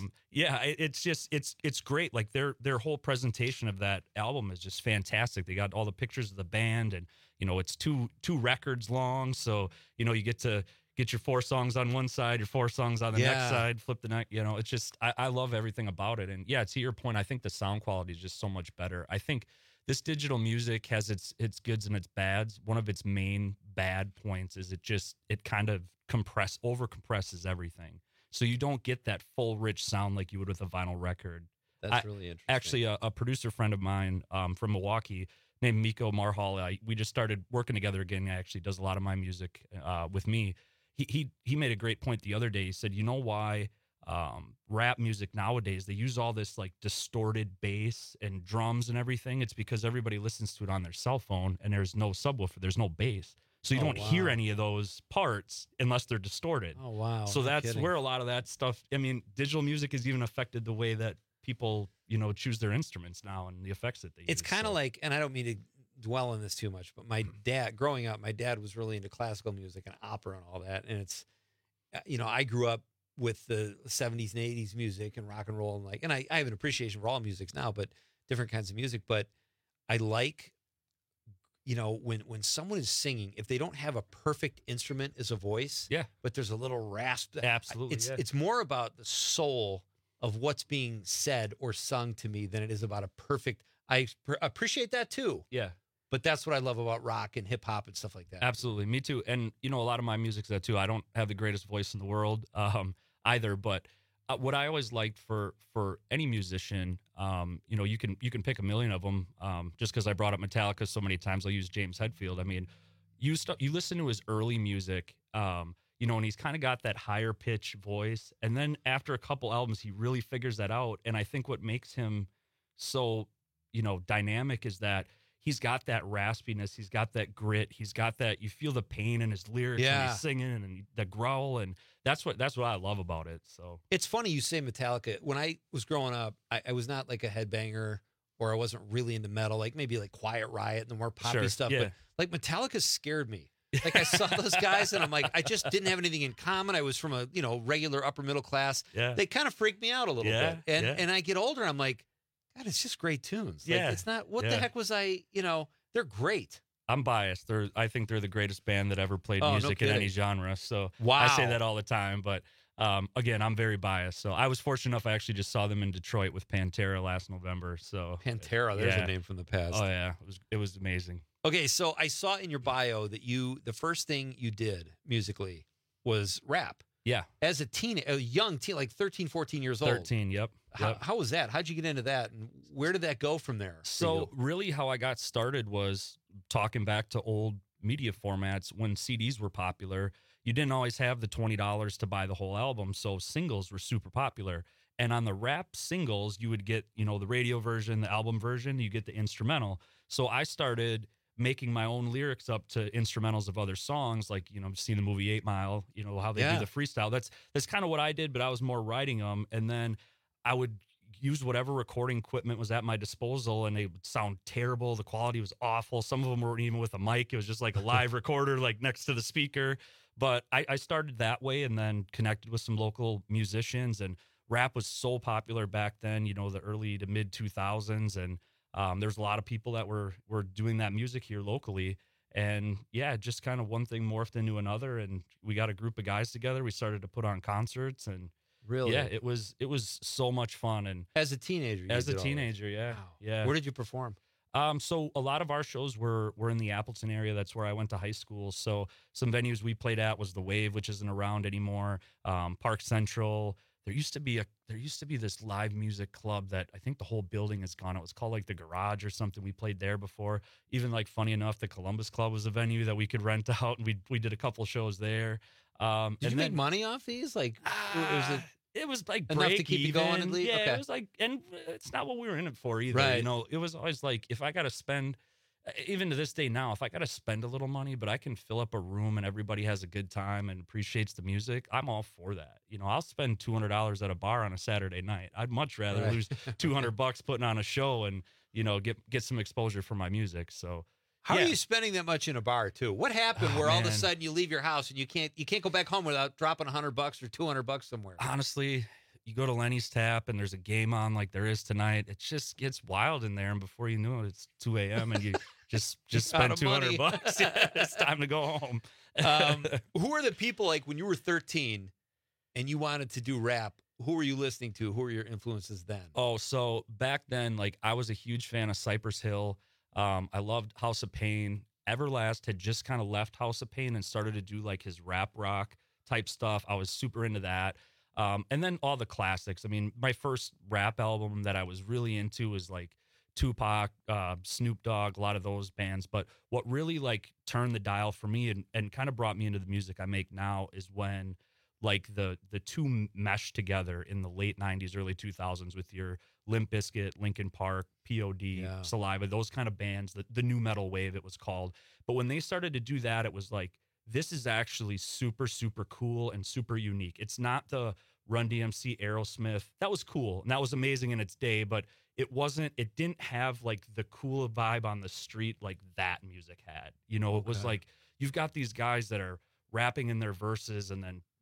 Speaker 2: It's great. Like their whole presentation of that album is just fantastic. They got all the pictures of the band, and it's two records long, so you get to get your 4 songs on one side, your 4 songs on the next side, flip the night. It's just, I love everything about it. And yeah, to your point, I think the sound quality is just so much better. I think this digital music has its goods and its bads. One of its main bad points is it kind of over compresses everything. So you don't get that full rich sound like you would with a vinyl record.
Speaker 18: That's really interesting.
Speaker 2: Actually, a producer friend of mine from Milwaukee named Miko Marhal, we just started working together again. He actually does a lot of my music with me. He made a great point the other day. He said, you know why rap music nowadays, they use all this like distorted bass and drums and everything? It's because everybody listens to it on their cell phone, and there's no subwoofer, there's no bass. So you don't hear any of those parts unless they're distorted.
Speaker 18: Oh, wow.
Speaker 2: So that's where a lot of that stuff, digital music has even affected the way that people, choose their instruments now and the effects that they use.
Speaker 18: It's kind of like, and I don't mean to dwell on this too much, but growing up, my dad was really into classical music and opera and all that. And I grew up with the 70s and 80s music and rock and roll, and I have an appreciation for all musics now, but different kinds of music. But I like, when someone is singing, if they don't have a perfect instrument as a voice, but there's a little rasp.
Speaker 2: Absolutely.
Speaker 18: It's more about the soul of what's being said or sung to me than it is about a perfect. I appreciate that too.
Speaker 2: Yeah.
Speaker 18: But that's what I love about rock and hip hop and stuff like that.
Speaker 2: Absolutely. Me too. And, a lot of my music's that too. I don't have the greatest voice in the world either, but what I always liked for any musician, you can pick a million of them. Just because I brought up Metallica so many times, I'll use James Hetfield. I mean, you listen to his early music, and he's kind of got that higher pitch voice. And then after a couple albums, he really figures that out. And I think what makes him so, dynamic is that he's got that raspiness. He's got that grit. He's got that, you feel the pain in his lyrics when he's singing and the growl. And that's what I love about it. So
Speaker 18: it's funny you say Metallica. When I was growing up, I was not like a headbanger, or I wasn't really into metal, like maybe like Quiet Riot and the more poppy stuff.
Speaker 2: Yeah.
Speaker 18: But like Metallica scared me. Like I saw those guys and I'm like, I just didn't have anything in common. I was from a, regular upper middle class.
Speaker 2: Yeah.
Speaker 18: They kind of freaked me out a little bit. And I get older, I'm like, God, it's just great tunes. Like, it's not, what the heck was I, they're great.
Speaker 2: I'm biased. I think they're the greatest band that ever played music in any genre. So I say that all the time. But again, I'm very biased. So I was fortunate enough, I actually just saw them in Detroit with Pantera last November. So
Speaker 18: Pantera, there's a name from the past.
Speaker 2: Oh yeah, it was amazing.
Speaker 18: Okay, so I saw in your bio that the first thing you did musically was rap.
Speaker 2: Yeah.
Speaker 18: As a young teen, like 13, 14 years old.
Speaker 2: 13, yep.
Speaker 18: How was that? How'd you get into that? And where did that go from there?
Speaker 2: So really how I got started was talking back to old media formats when CDs were popular. You didn't always have the $20 to buy the whole album, so singles were super popular. And on the rap singles, you would get, the radio version, the album version, you get the instrumental. So I started making my own lyrics up to instrumentals of other songs, like, seeing the movie 8 Mile, how they do the freestyle. That's kind of what I did, but I was more writing them. And then I would use whatever recording equipment was at my disposal, and they would sound terrible. The quality was awful. Some of them weren't even with a mic. It was just like a live recorder, like next to the speaker. But I started that way and then connected with some local musicians, and rap was so popular back then, the early to mid 2000s. And there's a lot of people that were doing that music here locally. And yeah, just kind of one thing morphed into another, and we got a group of guys together. We started to put on concerts, and
Speaker 18: really,
Speaker 2: yeah, it was so much fun. And
Speaker 18: as a teenager,
Speaker 2: yeah,
Speaker 18: wow.
Speaker 2: Yeah.
Speaker 18: Where did you perform?
Speaker 2: So a lot of our shows were in the Appleton area. That's where I went to high school. So some venues we played at was the Wave, which isn't around anymore. Park Central. There used to be this live music club that I think the whole building is gone. It was called like the Garage or something. We played there before. Even like funny enough, the Columbus Club was a venue that we could rent out, and we did a couple shows there.
Speaker 18: Did you make money off these? Like,
Speaker 2: it was like
Speaker 18: enough to keep you going at least?
Speaker 2: Yeah,
Speaker 18: okay.
Speaker 2: It was like, and it's not what we were in it for either.
Speaker 18: Right.
Speaker 2: It was always like, if I got to spend, even to this day now, if I got to spend a little money, but I can fill up a room and everybody has a good time and appreciates the music, I'm all for that. I'll spend $200 at a bar on a Saturday night. I'd much rather lose $200 putting on a show and, get some exposure for my music. So
Speaker 18: how are you spending that much in a bar too? What happened where all of a sudden you leave your house and you can't go back home without dropping $100 or $200 somewhere?
Speaker 2: Honestly, you go to Lenny's Tap and there's a game on like there is tonight. It just gets wild in there, and before you know it, it's 2 a.m. and you just spend $200. Yeah, it's time to go home.
Speaker 18: Who are the people, like when you were 13 and you wanted to do rap? Who were you listening to? Who were your influences then?
Speaker 2: Oh, so back then, like I was a huge fan of Cypress Hill. I loved House of Pain. Everlast had just kind of left House of Pain and started to do like his rap rock type stuff. I was super into that. And then all the classics. I mean, my first rap album that I was really into was like Tupac, Snoop Dogg, a lot of those bands. But what really like turned the dial for me and kind of brought me into the music I make now is when like the two meshed together in the late 90s, early 2000s with your Limp Bizkit, Linkin Park, POD, Saliva, those kind of bands, the new metal wave it was called. But when they started to do that, it was like, this is actually super, super cool and super unique. It's not the Run DMC, Aerosmith. That was cool and that was amazing in its day, but it didn't have like the cool vibe on the street like that music had. It was like, you've got these guys that are rapping in their verses and then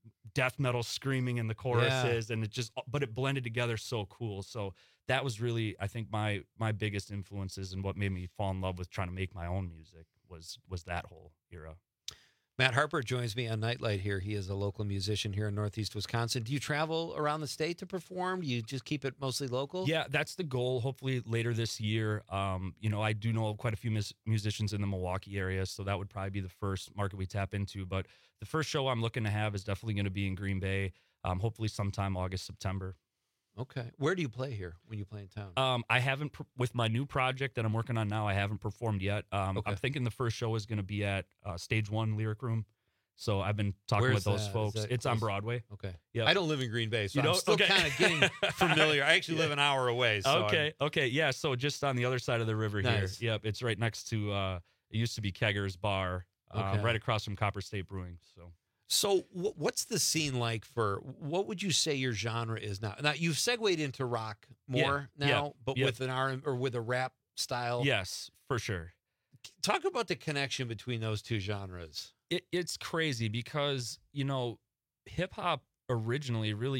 Speaker 2: death metal screaming in the choruses, and but it blended together so cool. So that was really, I think, my biggest influences and what made me fall in love with trying to make my own music was that whole era.
Speaker 18: Matt Harper joins me on Nightlight here. He is a local musician here in Northeast Wisconsin. Do you travel around the state to perform? Do you just keep it mostly local?
Speaker 2: Yeah, that's the goal. Hopefully later this year. I do know quite a few musicians in the Milwaukee area, so that would probably be the first market we tap into. But the first show I'm looking to have is definitely going to be in Green Bay, hopefully sometime August, September.
Speaker 18: Okay. Where do you play here when you play in town?
Speaker 2: I haven't, with my new project that I'm working on now, I haven't performed yet. I'm thinking the first show is going to be at Stage 1 Lyric Room. So I've been talking with those folks. It's on Broadway.
Speaker 18: Okay.
Speaker 2: Yeah.
Speaker 18: I don't live in Green Bay, so I'm still kind of getting familiar. I actually live an hour away. So
Speaker 2: Okay. Yeah. So just on the other side of the river here. Yep. It's right next to, it used to be Kegger's Bar, right across from Copper State Brewing.
Speaker 18: So what's the scene like what would you say your genre is now? Now, you've segued into rock more but with an R or with a rap style.
Speaker 2: Yes, for sure.
Speaker 18: Talk about the connection between those two genres.
Speaker 2: It's crazy because, hip hop originally really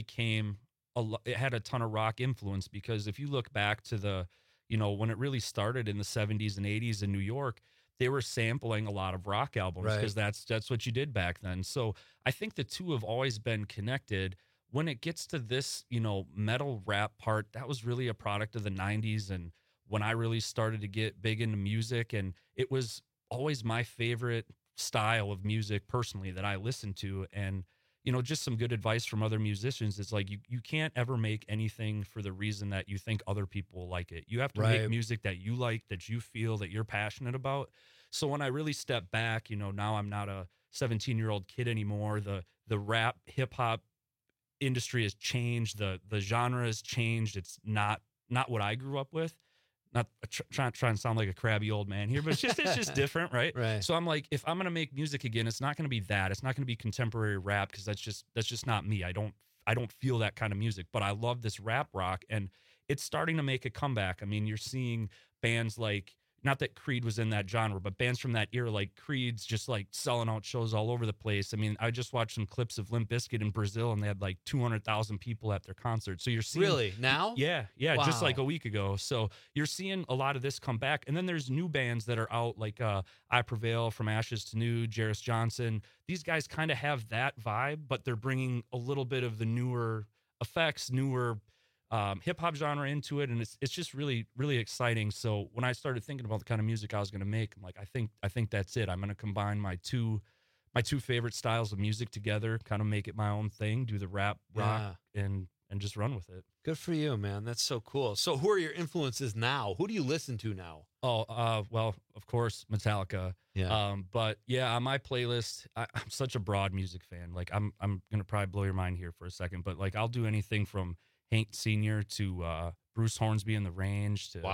Speaker 2: it had a ton of rock influence, because if you look back to when it really started in the 70s and 80s in New York, they were sampling a lot of rock albums because that's what you did back then. So I think the two have always been connected. When it gets to this, metal rap part, that was really a product of the 90s. And when I really started to get big into music, and it was always my favorite style of music personally that I listened to. And, just some good advice from other musicians. It's like, you can't ever make anything for the reason that you think other people will like it. You have to make music that you like, that you feel, that you're passionate about. So when I really step back, now I'm not a 17-year-old kid anymore. The rap hip hop industry has changed. The genre has changed. It's not what I grew up with. Not trying to sound like a crabby old man here, but it's just different, right? So I'm like, if I'm gonna make music again, it's not gonna be that. It's not gonna be contemporary rap, because that's just not me. I don't feel that kind of music. But I love this rap rock, and it's starting to make a comeback. I mean, you're seeing bands like, not that Creed was in that genre, but bands from that era, like Creed's just like selling out shows all over the place. I mean, I just watched some clips of Limp Bizkit in Brazil, and they had like 200,000 people at their concert. So you're seeing,
Speaker 18: really now?
Speaker 2: Yeah,
Speaker 18: wow.
Speaker 2: Just like a week ago. So you're seeing a lot of this come back, and then there's new bands that are out, like I Prevail, From Ashes to New, Jairus Johnson. These guys kind of have that vibe, but they're bringing a little bit of the newer effects, newer hip hop genre into it, and it's just really, really exciting. So when I started thinking about the kind of music I was going to make, I'm like, I think that's it. I'm going to combine my two favorite styles of music together, kind of make it my own thing, do the rap, rock, and just run with it.
Speaker 18: Good for you, man. That's so cool. So who are your influences now? Who do you listen to now?
Speaker 2: Well, of course, Metallica.
Speaker 18: Yeah.
Speaker 2: But yeah, on my playlist, I'm such a broad music fan. Like I'm gonna probably blow your mind here for a second, but like I'll do anything from Hank Sr. to Bruce Hornsby and the Range to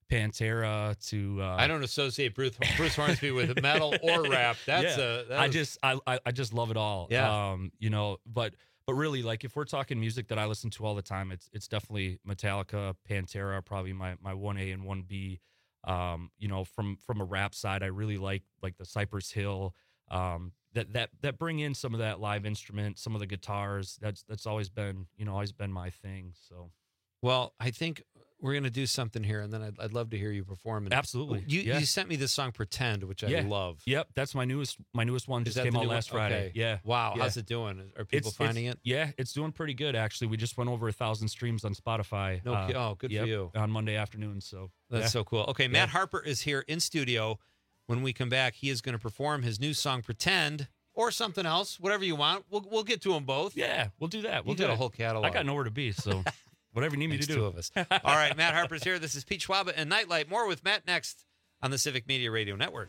Speaker 2: Pantera to
Speaker 18: I don't associate Bruce Hornsby with metal or rap.
Speaker 2: I just love it all.
Speaker 18: Yeah.
Speaker 2: But really, like, if we're talking music that I listen to all the time, it's definitely Metallica, Pantera, probably my 1A and 1B. From a rap side, I really like the Cypress Hill. That bring in some of that live instrument, some of the guitars. That's always been my thing. So,
Speaker 18: well, I think we're gonna do something here, and then I'd love to hear you perform. And
Speaker 2: absolutely,
Speaker 18: you sent me this song "Pretend," which I love.
Speaker 2: Yep, that's my newest one. Just came out last Friday.
Speaker 18: Okay.
Speaker 2: Yeah.
Speaker 18: Wow,
Speaker 2: yeah.
Speaker 18: How's it doing? Are people finding it?
Speaker 2: Yeah, it's doing pretty good actually. We just went over 1,000 streams on Spotify.
Speaker 18: Good for you
Speaker 2: on Monday afternoon. So
Speaker 18: that's so cool. Okay, Matt Harper is here in studio. When we come back, he is going to perform his new song "Pretend." Or something else, whatever you want. We'll get to them both.
Speaker 2: Yeah, we'll do that.
Speaker 18: We'll get a whole catalog.
Speaker 2: I got nowhere to be, so whatever you need me to do.
Speaker 18: Two of us. All right, Matt Harper's here. This is Pete Schwaba and Nightlight. More with Matt next on the Civic Media Radio Network.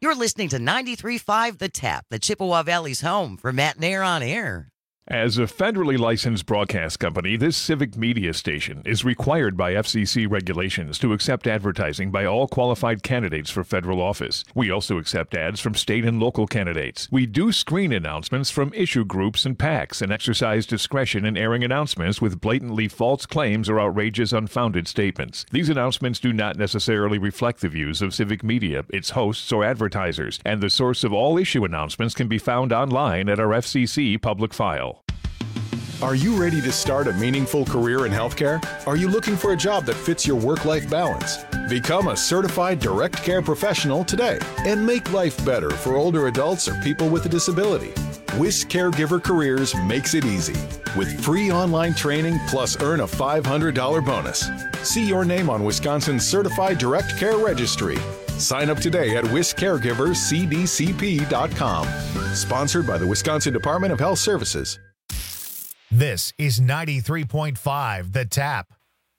Speaker 27: You're listening to 93.5 The Tap, the Chippewa Valley's home for Matt Nair on Air.
Speaker 3: As a federally licensed broadcast company, this civic media station is required by FCC regulations to accept advertising by all qualified candidates for federal office. We also accept ads from state and local candidates. We do screen announcements from issue groups and PACs and exercise discretion in airing announcements with blatantly false claims or outrageous, unfounded statements. These announcements do not necessarily reflect the views of civic media, its hosts, or advertisers, and the source of all issue announcements can be found online at our FCC public file.
Speaker 5: Are you ready to start a meaningful career in healthcare? Are you looking for a job that fits your work-life balance? Become a certified direct care professional today and make life better for older adults or people with a disability. WIS Caregiver Careers makes it easy with free online training plus earn a $500 bonus. See your name on Wisconsin's Certified Direct Care Registry. Sign up today at wiscaregivercdcp.com. Sponsored by the Wisconsin Department of Health Services.
Speaker 1: This is 93.5 The Tap.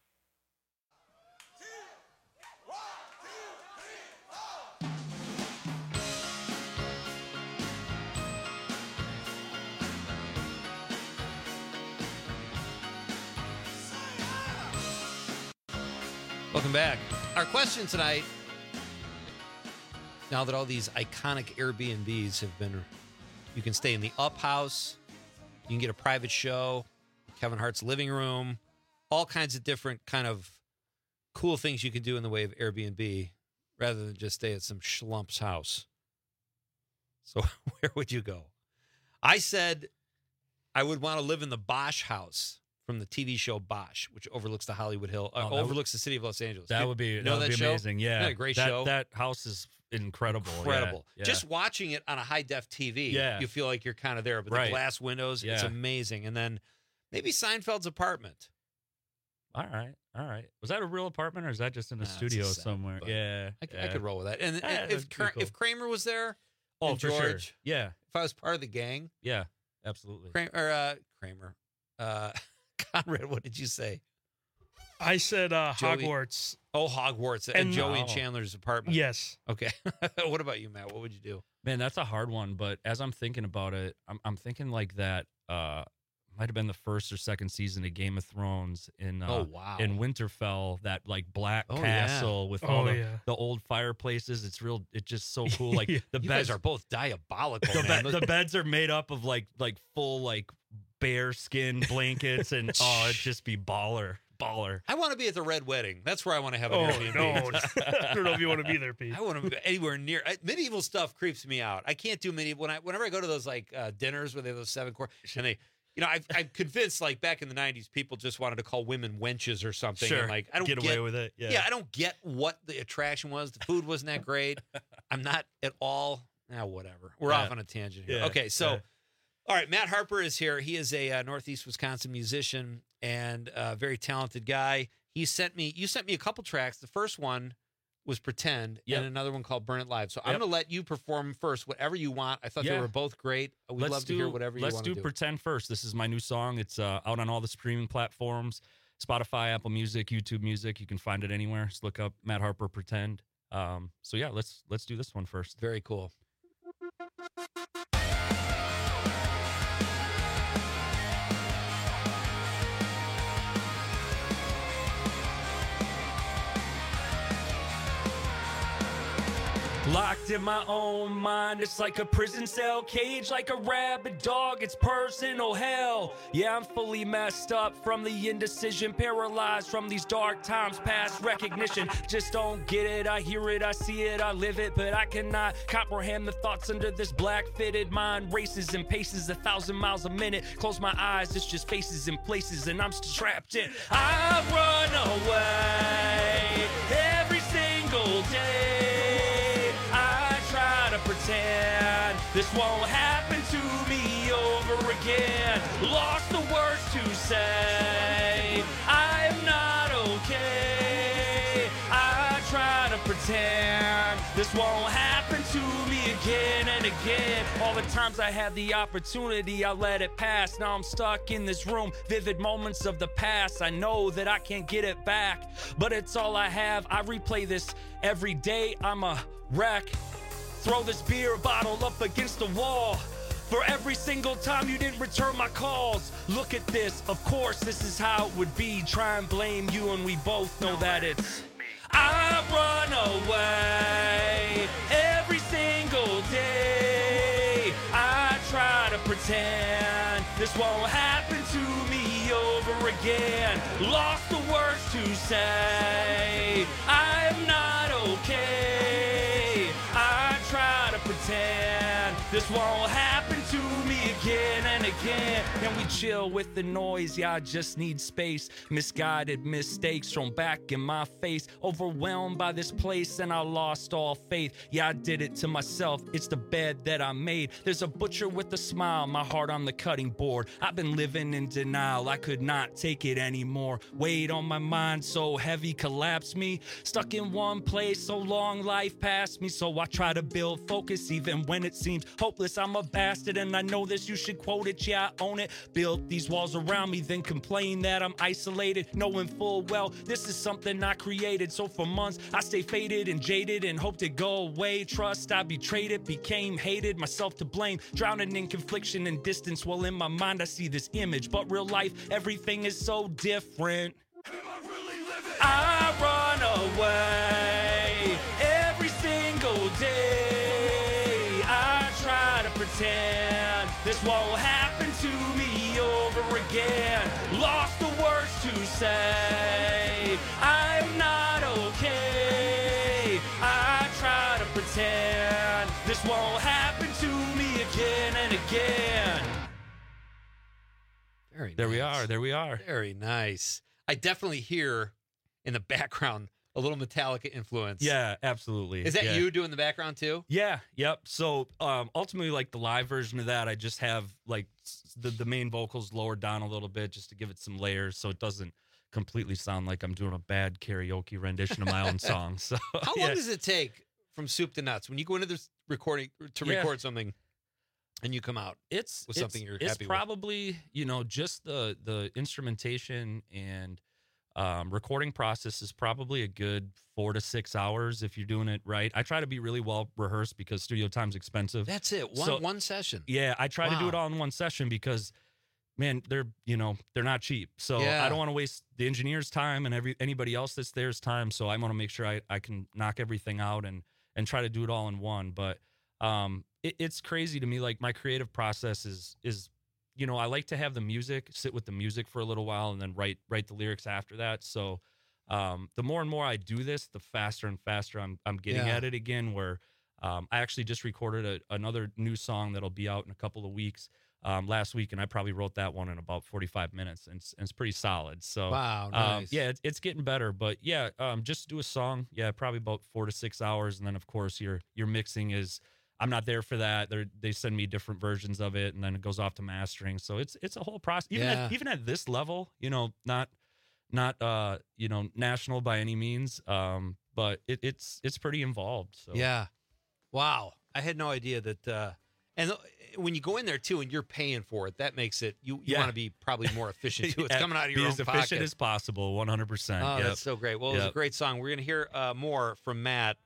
Speaker 18: Welcome back. Our question tonight, now that all these iconic Airbnbs have been, you can stay in the Up House, you can get a private show, Kevin Hart's living room, all kinds of different kind of cool things you can do in the way of Airbnb rather than just stay at some schlump's house. So where would you go? I said I would want to live in the Bosch house from the TV show Bosch, which overlooks the Hollywood Hill, overlooks the city of Los Angeles.
Speaker 2: That would be,
Speaker 18: that would be
Speaker 2: amazing. Yeah.
Speaker 18: Isn't that a great show?
Speaker 2: That house is incredible. Yeah.
Speaker 18: Just watching it on a high-def TV, you feel like you're kind of there. But the glass windows, it's amazing. And then maybe Seinfeld's apartment.
Speaker 2: All right. Was that a real apartment or is that just in a studio somewhere? Yeah.
Speaker 18: I could roll with that. And if Kramer was there,
Speaker 2: for
Speaker 18: George,
Speaker 2: sure. Yeah.
Speaker 18: If I was part of the gang.
Speaker 2: Yeah, absolutely.
Speaker 18: Kramer. Conrad, what did you say?
Speaker 19: I said Hogwarts.
Speaker 18: Oh, Hogwarts. And Joey and Chandler's apartment.
Speaker 19: Yes.
Speaker 18: Okay. What about you, Matt? What would you do?
Speaker 2: Man, that's a hard one. But as I'm thinking about it, I'm thinking like that might have been the first or second season of Game of Thrones in in Winterfell, that like black castle with all the old fireplaces. It's just so cool. Like the
Speaker 18: you
Speaker 2: beds
Speaker 18: guys are both diabolical.
Speaker 2: The beds are made up of like full like bear skin blankets and it'd just be baller. I want to be at the Red Wedding. That's where I want to have an Airbnb.
Speaker 19: No. I don't know if you want to be there, Pete.
Speaker 18: I want to be anywhere near. Medieval stuff creeps me out. I can't do medieval. Whenever I go to those like dinners where they have those 7-course, and they, I'm convinced like back in the 90s, people just wanted to call women wenches or something.
Speaker 2: Sure.
Speaker 18: And, like, I don't
Speaker 2: get away with it. Yeah.
Speaker 18: I don't get what the attraction was. The food wasn't that great. I'm not at all. Whatever. We're off on a tangent here. Okay, so. All right, Matt Harper is here. He is a Northeast Wisconsin musician and a very talented guy. You sent me a couple tracks. The first one was Pretend and another one called Burn It Live. So I'm going to let you perform first, whatever you want. I thought they were both great. We'd love to hear whatever you want to do.
Speaker 2: Let's do Pretend first. This is my new song. It's out on all the streaming platforms, Spotify, Apple Music, YouTube Music. You can find it anywhere. Just look up Matt Harper Pretend. So yeah, let's do this one first.
Speaker 18: Very cool.
Speaker 7: Locked in my own mind, it's like a prison cell cage, like a rabid dog, it's personal hell. Yeah, I'm fully messed up from the indecision, paralyzed from these dark times past recognition. Just don't get it, I hear it, I see it, I live it, but I cannot comprehend the thoughts under this black-fitted mind. Races and paces 1,000 miles a minute, close my eyes, it's just faces and places, and I'm still trapped in. I run away every single day. Pretend this won't happen to me over again. Lost the words to say. I'm not okay. I try to pretend this won't happen to me again and again. All the times I had the opportunity, I let it pass. Now I'm stuck in this room, vivid moments of the past. I know that I can't get it back, but it's all I have. I replay this every day. I'm a wreck. throw this beer bottle up against the wall. For every single time you didn't return my calls. Look at this, of course this is how it would be. Try and blame you and we both know that it's I run away every single day. I try to pretend this won't happen to me over again. Lost the words to say I'm not okay. I try to pretend this won't happen to me again and again. And we chill with the noise, yeah, I just need space. Misguided mistakes thrown back in my face. Overwhelmed by this place and I lost all faith. Yeah, I did it to myself, it's the bed that I made. There's a butcher with a smile, my heart on the cutting board. I've been living in denial, I could not take it anymore. Weight on my mind so heavy, collapsed me. Stuck in one place so long, life passed me. So I try to build focus even when it seems hopeless. I'm a bastard and I know this, you should quote it, yeah, I own it. Build these walls around me, then complain that I'm isolated, knowing full well this is something I created. So for months I stay faded and jaded and hope to go away. Trust I betrayed it, became hated, myself to blame. Drowning in confliction and distance, while in my mind I see this image, but real life, everything is so different. I run away every single day. I try to pretend this won't happen to me over again. Lost the words to say I'm not okay. I try to pretend this won't happen to me again and again.
Speaker 18: Very
Speaker 2: There
Speaker 18: nice.
Speaker 2: we are.
Speaker 18: Very nice. I definitely hear in the background a little Metallica influence.
Speaker 2: Yeah, absolutely.
Speaker 18: Is that
Speaker 2: Yeah.
Speaker 18: you doing the background too?
Speaker 2: Yeah, yep. So ultimately, like the live version of that, I just have like the main vocals lowered down a little bit just to give it some layers so it doesn't completely sound like I'm doing a bad karaoke rendition of my own song. So
Speaker 18: How long does it take from soup to nuts when you go into this recording to record something and you come out with something you're
Speaker 2: it's
Speaker 18: happy
Speaker 2: probably, just the instrumentation and recording process is probably a good 4 to 6 hours if you're doing it right. I try to be really well rehearsed because studio time's expensive.
Speaker 18: That's it. One session.
Speaker 2: Yeah, I try to do
Speaker 18: Wow.
Speaker 2: it all in one session because, man, they're not cheap. So
Speaker 18: Yeah.
Speaker 2: I don't want to waste the engineer's time and anybody else that's there's time. So I want to make sure I can knock everything out and try to do it all in one. But it's crazy to me. Like my creative process is I like to have the music, sit with the music for a little while and then write the lyrics after that. So the more and more I do this, the faster and faster I'm getting at it again, where I actually just recorded another new song that'll be out in a couple of weeks last week, and I probably wrote that one in about 45 minutes, and it's pretty solid. So
Speaker 18: wow, nice.
Speaker 2: yeah, it's getting better. But yeah, just do a song, probably about 4 to 6 hours, and then of course your mixing is. I'm not there for that. They send me different versions of it, and then it goes off to mastering. So it's a whole process. Even at this level, not national by any means, but it's pretty involved. So
Speaker 18: Yeah. Wow. I had no idea that. And when you go in there too, and you're paying for it, that makes it you want to be probably more efficient too. It's coming out of your own
Speaker 2: Be as
Speaker 18: pocket.
Speaker 2: efficient as possible, 100%.
Speaker 18: Oh,
Speaker 2: Yep.
Speaker 18: that's so great. Well, it was a great song. We're going to hear more from Matt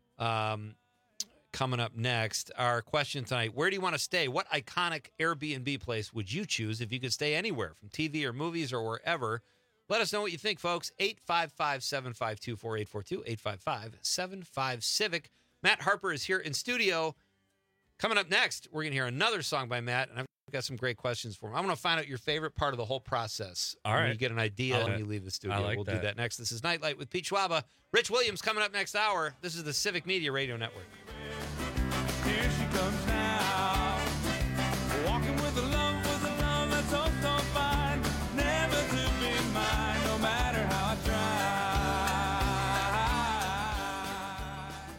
Speaker 18: coming up next. Our question tonight, where do you want to stay? What iconic Airbnb place would you choose if you could stay anywhere, from TV or movies or wherever? Let us know what you think, folks. 855-752-4842, 855-75-CIVIC. Matt Harper is here in studio. Coming up next, we're going to hear another song by Matt, and I've got some great questions for him. I'm going to find out your favorite part of the whole process.
Speaker 2: All
Speaker 18: when
Speaker 2: right.
Speaker 18: you get an idea and you leave the studio. We'll do that next. This is Nightlight with Pete Schwaba. Rich Williams coming up next hour. This is the Civic Media Radio Network.
Speaker 8: Here she comes now, walking with a love that's so fine, never to be mine, no matter how I try.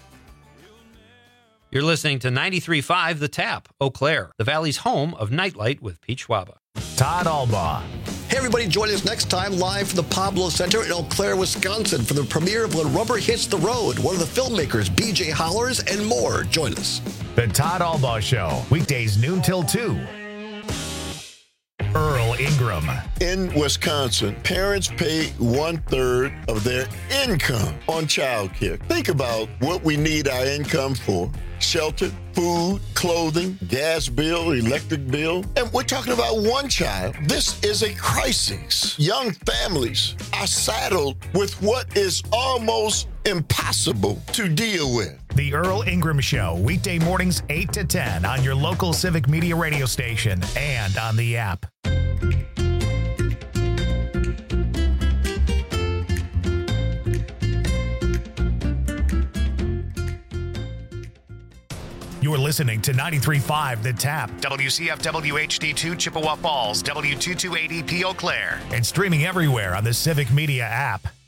Speaker 18: You're listening to 93.5 The Tap, Eau Claire, the Valley's home of Nightlight with Pete Schwaba.
Speaker 1: Todd Albaugh.
Speaker 10: Hey, everybody, join us next time live from the Pablo Center in Eau Claire, Wisconsin for the premiere of When Rubber Hits the Road. One of the filmmakers, BJ Hollers, and more. Join us.
Speaker 1: The Todd Albaugh Show, weekdays noon till 2. Earl Ingram.
Speaker 12: In Wisconsin, parents pay 1/3 of their income on child care. Think about what we need our income for. Shelter, food, clothing, gas bill, electric bill. And we're talking about one child. This is a crisis. Young families are saddled with what is almost impossible to deal with.
Speaker 1: The Earl Ingram Show, weekday mornings 8 to 10 on your local Civic Media radio station and on the app. You're listening to 93.5 The Tap, WCFW HD2 Chippewa Falls, W228EP Eau Claire, and streaming everywhere on the Civic Media app.